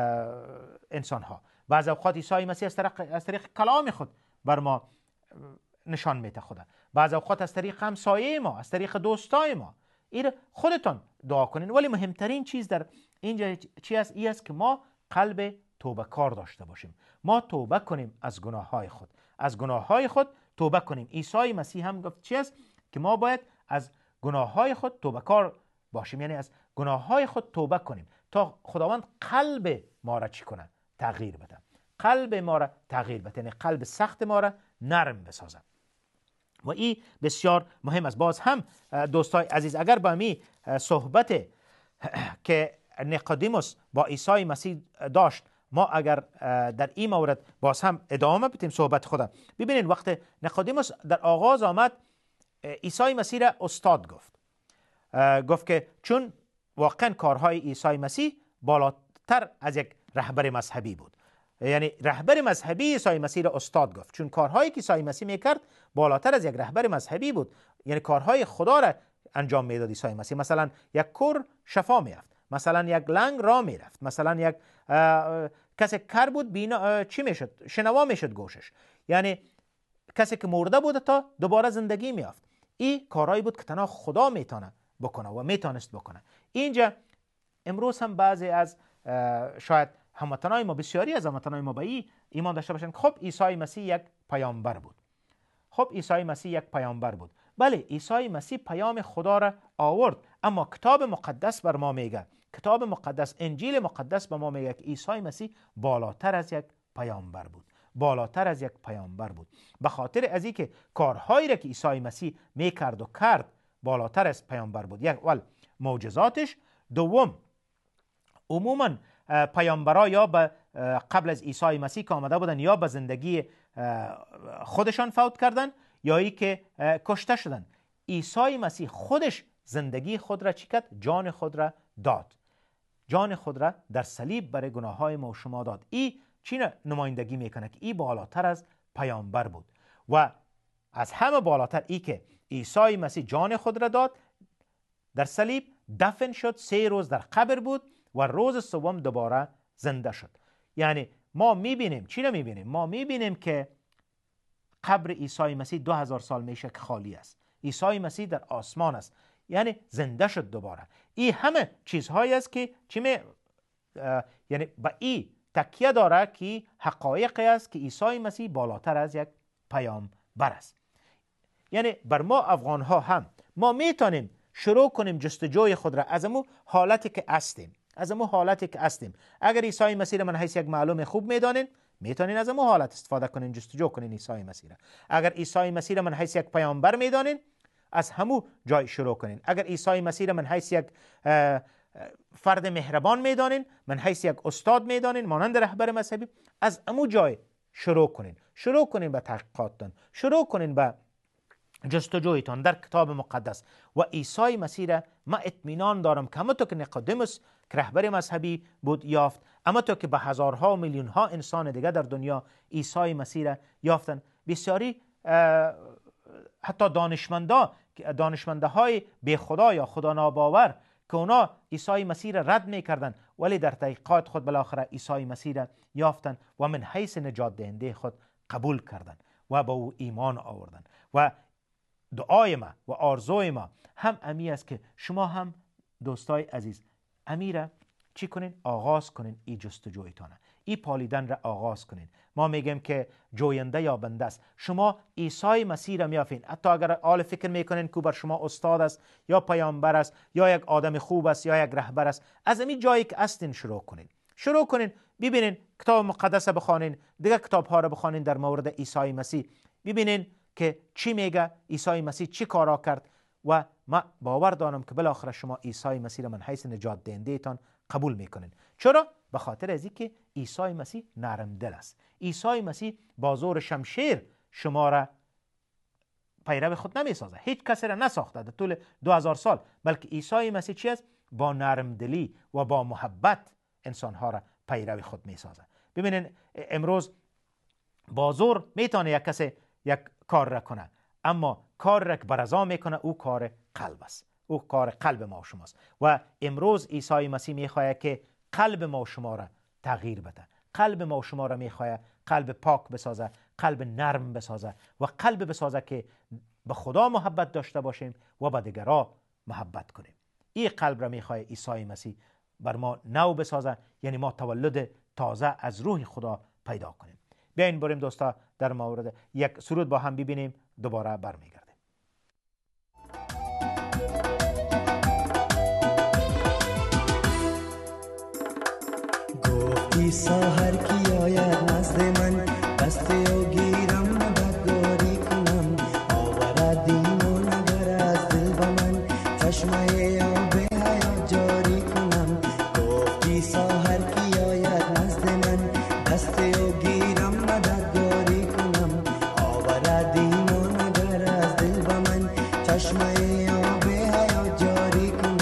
انسان ها. بعض اوقات عیسی مسیح از طریق از طریق کلام خود بر ما نشان میده خدا، بعض اوقات از طریق همسایه ما، از طریق دوستای ما. این خودتان دعا کنین. ولی مهمترین چیز در اینجا چی است؟ این است که ما قلب توبه کار داشته باشیم. ما توبه کنیم از گناه های خود، از گناه های خود توبه کنیم. عیسی مسیح هم گفت چی است؟ که ما باید از گناه های خود توبه کار باشیم، یعنی از گناه های خود توبه کنیم تا خداوند قلب ما را چی کنه؟ تغییر بده. قلب ما را تغییر بده، یعنی قلب سخت ما را نرم بسازه. و این بسیار مهم است. باز هم دوستای عزیز، اگر با می صحبت که نیقودیموس با عیسی مسیح داشت، ما اگر در این مورد باز هم ادامه بدیم صحبت خدا، ببینید وقت نیقودیموس در آغاز آمد، عیسی مسیح را استاد گفت. گفت که چون واقعا کارهای عیسی مسیح بالاتر از یک رهبر مذهبی بود، یعنی رهبر مذهبی عیسی مسیح را استاد گفت، چون کارهایی که عیسی مسیح میکرد بالاتر از یک رهبر مذهبی بود، یعنی کارهای خدا را انجام میداد عیسی مسیح. مثلا یک کور شفا میرفت، مثلا یک لنگ راه میرفت، مثلا یک کسی کر بود بینا چی میشد؟ شنوا میشد گوشش، یعنی کسی که مرده بود تا دوباره زندگی میافت. این کارهایی بود که تنها خدا میتونه بکنه و میتونست بکنه. اینجا امروز هم بعضی از شاید هموطنای ما، بسیاری از هموطنای ما به این ایمان داشته باشند خب عیسی مسیح یک پیامبر بود. خب عیسی مسیح یک پیامبر بود. بله، عیسی مسیح پیام خدا را آورد، اما کتاب مقدس بر ما میگه، کتاب مقدس، انجیل مقدس به ما میگه که عیسی مسیح بالاتر از یک پیامبر بود، بالاتر از یک پیامبر بود. به خاطر از اینکه کارهایی را که عیسی مسیح میکرد و کرد بالاتر از پیامبر بود. یک ول معجزاتش، دوم عموما پیامبرا یا به قبل از عیسی مسیح که آمده بودن یا به زندگی خودشان فوت کردن یا ای که کشته شدن. عیسی مسیح خودش زندگی خود را چی کرد؟ جان خود را داد. جان خود را در صلیب برای گناههای ما و شما داد. این چی نمایندگی میکنه؟ که این بالاتر از پیامبر بود و از همه بالاتر ای که عیسی مسیح جان خود را داد، در صلیب دفن شد، سه روز در قبر بود و روز سوم دوباره زنده شد. یعنی ما میبینیم چی نمیبینیم؟ ما میبینیم که قبر عیسی مسیح دو هزار سال میشه که خالی است. عیسی مسیح در آسمان است، یعنی زنده شد دوباره. این همه چیزهایی است که چی می یعنی با این تکیه داره که حقایقی است که عیسی مسیح بالاتر از یک پیامبر است. یعنی بر ما افغان ها هم ما میتونیم شروع کنیم جستجوی خود را از امو حالتی که هستیم، از امو حالتی که هستیم. اگر عیسی مسیح را من حیث یک معلوم خوب میدانین، میتونین از امو حالت استفاده کنین، جستجو کنین عیسی مسیح را. اگر عیسی مسیح را من حیث یک پیامبر میدانین، از همو جای شروع کنین. اگر عیسی مسیح را من حیث یک فرد مهربان میدانین، من حیث یک استاد میدانین مانند رهبر مذهبی، از امو جای شروع کنین. شروع کنین به تحقیقاتتان، شروع کنین به جستجویتان در کتاب مقدس و عیسی مسیح را ما اطمینان دارم که همونطور که نیقودیموس که رهبر مذهبی بود یافت، همونطور که به هزارها و میلیون ها انسان دیگه در دنیا عیسی مسیح را یافتن. بسیاری حتی دانشمندا دانشمنده های بی خدا یا خدا ناباور که اونا عیسی مسیح را رد میکردن، ولی در تحقیقات خود بالاخره عیسی مسیح را یافتن و من حیث نجات دهنده خود قبول کردن و به او ایمان آوردن. و دعای ما و آرزوی ما هم امی است که شما هم دوستای عزیز امی را چی کنین؟ آغاز کنین ای جستجویتانه، ای پالیدن را آغاز کنین. ما میگیم که جوینده یا بنده است. شما عیسی مسیح را میافین، حتی اگر آل فکر میکنین که بر شما استاد است یا پیامبر است یا یک آدم خوب است یا یک رهبر است، از امی جایی که هستین شروع کنین. شروع کنین ببینین کتاب مقدس بخوانین، دیگه کتاب ها را بخوانین در مورد عیسی مسیح، ببینین که چی میگه عیسی مسیح چی کارا کرد و ما باور دارم که بالاخره شما عیسی مسیح را من حیث نجات دهنده تان قبول میکنین. چرا؟ به خاطر از اینکه عیسی مسیح نرم دل است. عیسی مسیح با زور شمشیر شما را پیرو خود نمیسازه، هیچ کسی را نساخته در طول دو هزار سال، بلکه عیسی مسیح چی است؟ با نرم دلی و با محبت انسان ها را پیرو خود میسازه. ببینین امروز با زور میتونه یک کسی یک کار را کنه، اما کار را که برازا میکنه او کار قلب است، او کار قلب ما و شماست. و امروز عیسی مسیح میخواد که قلب ما و شما را تغییر بده، قلب ما و شما را میخواد قلب پاک بسازه، قلب نرم بسازه و قلب بسازه که به خدا محبت داشته باشیم و به دیگران محبت کنیم. این قلب را میخواد عیسی مسیح بر ما نو بسازه، یعنی ما تولد تازه از روح خدا پیدا کنیم. بیاین بریم دوستا در مورد یک سرود با هم ببینیم، دوباره برمیگردیم. گفتی سحر کی آید نزد من، دست او گیرم بدگاری کنم، آوردیم و نگر از دل با من، چشمه آب حیات جاری کنم. گفتی سحر کی آید نزد من، دست او گیرم مددگاری کنم، آوردیم و نگر از دل با من، چشمه آب حیات جاری کنم.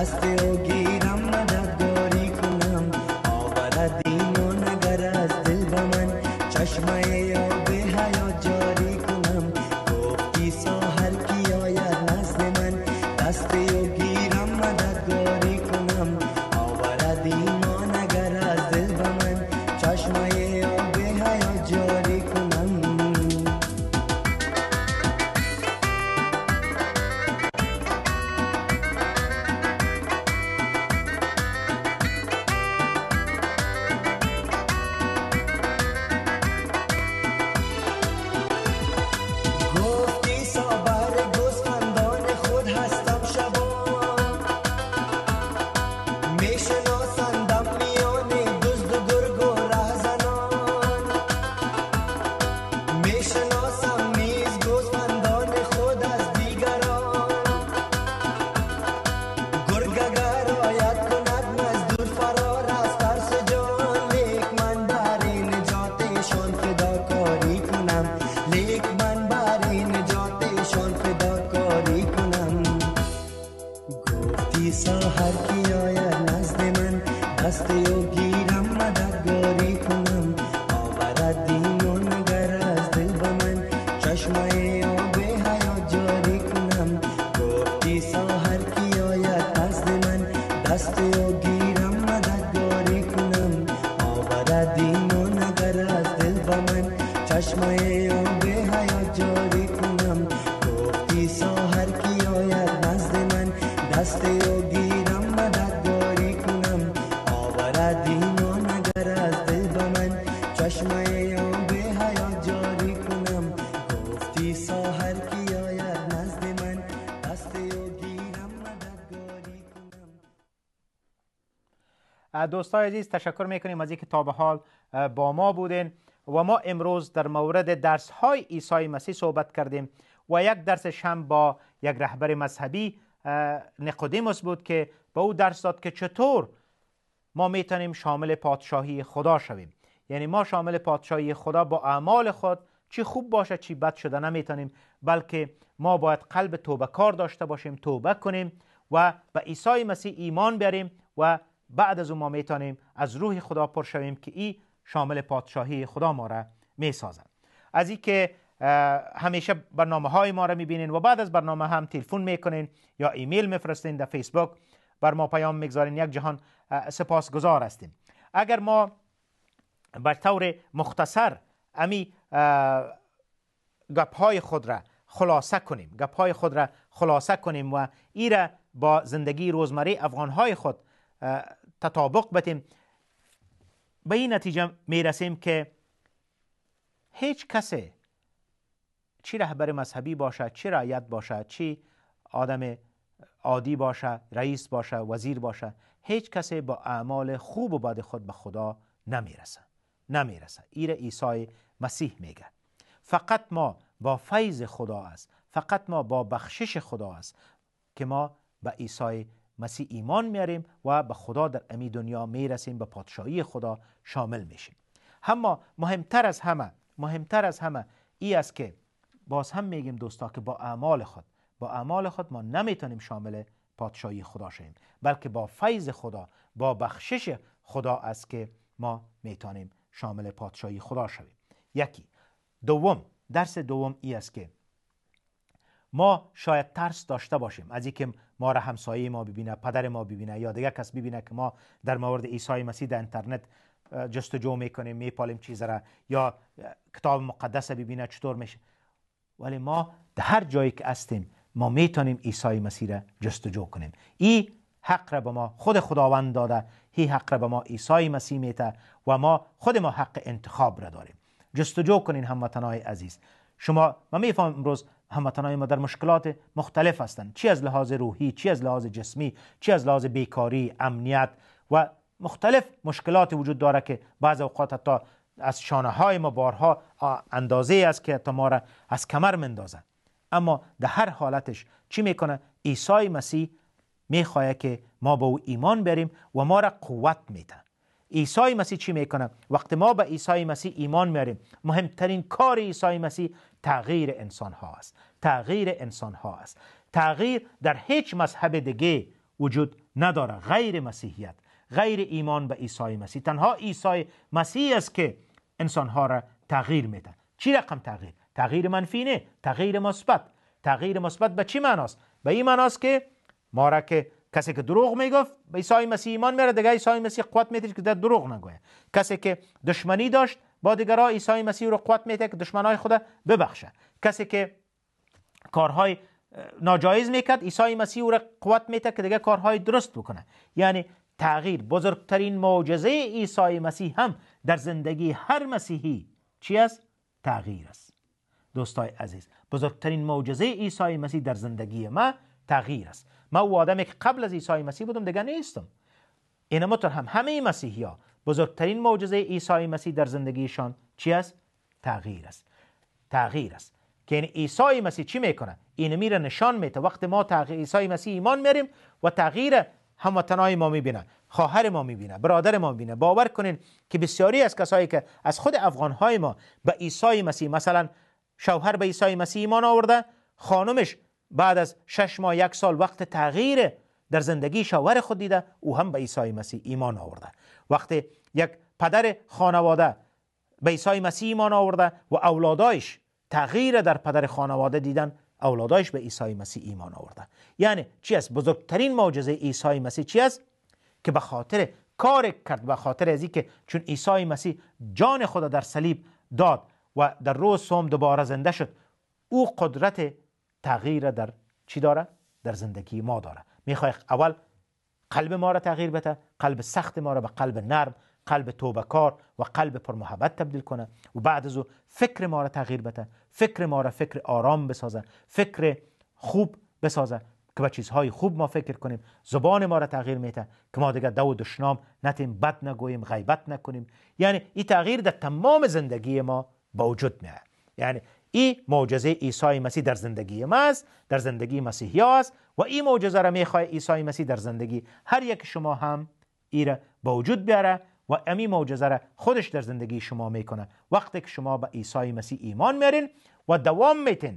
دست او گیرم مددگاری کنم آورد ایمان اگر از دل به من چشمه یا به حیات جاری کنم گفتی ساحر کی آید نزد من دست او گیرم مددگاری کنم آورد ایمان اگر از دل به من چشمه یا به حیات جاری کنم دوستای عزیز تشکر میکنیم از اینکه تا به حال با ما بودین و ما امروز در مورد درس های عیسی مسیح صحبت کردیم و یک درسش هم با یک رهبر مذهبی نیقودیموس بود که به او درس داد که چطور ما میتونیم شامل پادشاهی خدا شویم. یعنی ما شامل پادشاهی خدا با اعمال خود چی خوب باشه چی بد شده نمیتونیم، بلکه ما باید قلب توبه کار داشته باشیم، توبه کنیم و به عیسی مسیح ایمان بیاریم و بعد از اون ما میتونیم از روح خدا پر شویم که این شامل پادشاهی خدا ما را میسازد. از این که همیشه برنامه های ما را میبینین و بعد از برنامه هم تلفن میکنین یا ایمیل میفرستین، در فیسبوک بر ما پیام میگذارین، یک جهان سپاسگزار هستیم. اگر ما بر طور مختصر امی گپ های خود را خلاصه کنیم گپ های خود را خلاصه کنیم و این را با زندگی روزمره افغان های خود تطابق بدیم، به این نتیجه میرسیم که هیچ کسی، چی رهبر مذهبی باشه، چی رعیت باشه، چی آدم عادی باشه، رئیس باشه، وزیر باشه، هیچ کسی با اعمال خوب و بد خود به خدا نمیرسه نمیرسه این عیسی مسیح میگه. فقط ما با فیض خدا است، فقط ما با بخشش خدا است که ما به عیسی مسیح ایمان میاریم و به خدا در امی دنیا میرسیم، به پادشاهی خدا شامل میشیم. اما مهمتر از همه مهمتر از همه ای است که باز هم میگیم دوستا که با اعمال خود با اعمال خود ما نمیتونیم شامل پادشاهی خدا شویم، بلکه با فیض خدا، با بخشش خدا است که ما میتونیم شامل پادشاهی خدا شویم. یکی. دوم، درس دوم ای است که ما شاید ترس داشته باشیم از اینکه ما را همسایه ما ببینه، پدر ما ببینه یا دیگر کس ببینه که ما در مورد عیسی مسیح در اینترنت جستجو میکنیم، میپالیم چیز را، یا کتاب مقدس ببینه چطور میشه. ولی ما در هر جایی که هستیم ما میتونیم عیسی مسیح را جستجو کنیم. این حق را به ما خود خداوند داده، این حق را به ما عیسی مسیح میده و ما خود ما حق انتخاب را داریم. جستجو کنین هموطنای عزیز. شما ما میفهمم امروز هموطنای ما در مشکلات مختلف هستند، چی از لحاظ روحی، چی از لحاظ جسمی، چی از لحاظ بیکاری، امنیت و مختلف مشکلات وجود داره که بعض اوقات حتی از شانه های ما بارها اندازه است که حتی ما را از کمر مندازه. اما در هر حالتش چی میکنه؟ عیسی مسیح میخواه که ما به او ایمان بریم و ما را قوت میده. عیسی مسیح چی میکنه؟ وقتی ما به عیسی مسیح ایمان میاریم، مهمترین کار عیسی مسیح تغییر انسان ها است. تغییر انسان ها است. تغییر در هیچ مذهب دیگه وجود نداره. غیر مسیحیت، غیر ایمان به عیسی مسیح. تنها عیسی مسیح است که انسانها را تغییر میده. چی رقم تغییر؟ تغییر منفی نه، تغییر مثبت. تغییر مثبت به چی معناست؟ به این معناست که ما را که کسی که دروغ میگفت به عیسی مسیح ایمان میاره، دیگه عیسی مسیح قوت میده که در دروغ نگوید. کسی که دشمنی داشت با دیگران، عیسی مسیح رو قوت میده که دشمنای خود ببخشه. کسی که کارهای ناجایز میکرد، عیسی مسیح رو قوت میده که دیگه کارهای درست بکنه. یعنی تغییر. بزرگترین معجزه عیسی مسیح هم در زندگی هر مسیحی چی است؟ تغییر است. دوستای عزیز، بزرگترین معجزه عیسی مسیح در زندگی ما تغییر است. ما او آدمی که قبل از عیسی مسیح بودم دیگه نیستم. اینما طور هم همه مسیحی ها بزرگترین معجزه عیسی مسیح در زندگیشان چی است؟ تغییر است. تغییر است که این عیسی مسیح چی میکنه؟ این میره نشان میده. وقتی ما تغییر عیسی مسیح ایمان میاریم و تغییر هموطنای ما میبینه، خواهر ما میبینه، برادر ما میبینه. باور کنین که بسیاری از کسایی که از خود افغانهای ما به عیسی مسیح، مثلا شوهر به عیسی مسیح ایمان آورده، خانمش بعد از شش ماه یک سال وقت تغییر در زندگی شوهر خود دیده، او هم به عیسی مسیح ایمان آورده. وقتی یک پدر خانواده به عیسی مسیح ایمان آورده و اولادایش تغییر در پدر خانواده دیدن، اولادایش به عیسی مسیح ایمان آورده. یعنی چی است؟ بزرگترین معجزه عیسی مسیح چی است؟ که به خاطر کار کرد، به خاطر از اینکه چون عیسی مسیح جان خود در صلیب داد و در روز سوم دوباره زنده شد، او قدرت تغییر در چی داره؟ در زندگی ما داره. میخوای اول قلب ما را تغییر بده، قلب سخت ما را به قلب نرم، قلب توبه‌کار و قلب پر محبت تبدیل کنه، و بعد از او فکر ما را تغییر بده، فکر ما را فکر آرام بسازه، فکر خوب بسازه که به چیزهای خوب ما فکر کنیم. زبان ما را تغییر میده که ما دیگه دو و دشنام نتیم، بد نگوییم، غیبت نکنیم. یعنی این تغییر در تمام زندگی ما با وجود میاد. یعنی این معجزه عیسی مسیح در زندگی ما است، در زندگی مسیحی است، و این معجزه را میخواد عیسی مسیح در زندگی هر یک شما هم ایره با وجود بیاره و امی معجزه را خودش در زندگی شما میکنه. وقتی که شما به عیسی مسیح ایمان میارین و دوام میتین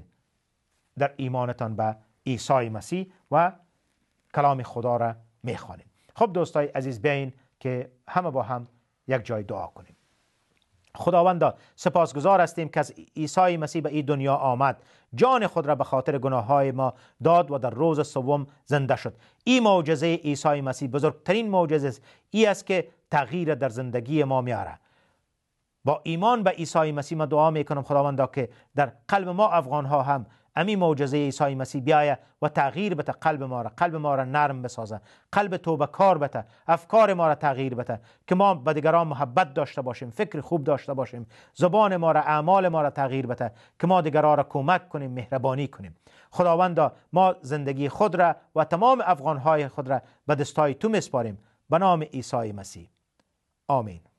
در ایمانتان به عیسی مسیح و کلام خدا را میخوانیم. خب دوستای عزیز، بیاین که همه با هم یک جای دعا کنیم. خداوندا، سپاسگزار هستیم که از عیسی مسیح به این دنیا آمد، جان خود را به خاطر گناههای ما داد و در روز سوم زنده شد. این معجزه عیسی مسیح بزرگترین معجزه است. این است که تغییر در زندگی ما میاره. با ایمان به عیسی مسیح ما دعا میکنم خداوندا که در قلب ما افغان ها هم امی معجزه عیسی مسیح بیایه و تغییر بده قلب ما را، قلب ما را نرم بسازه، قلب توبه کار بده، افکار ما را تغییر بده که ما به دیگران محبت داشته باشیم، فکر خوب داشته باشیم، زبان ما را، اعمال ما را تغییر بده که ما دیگران را کمک کنیم، مهربانی کنیم. خداوندا، ما زندگی خود را و تمام افغان های خود را به دستای تو میسپاریم به نام عیسی مسیح. آمین.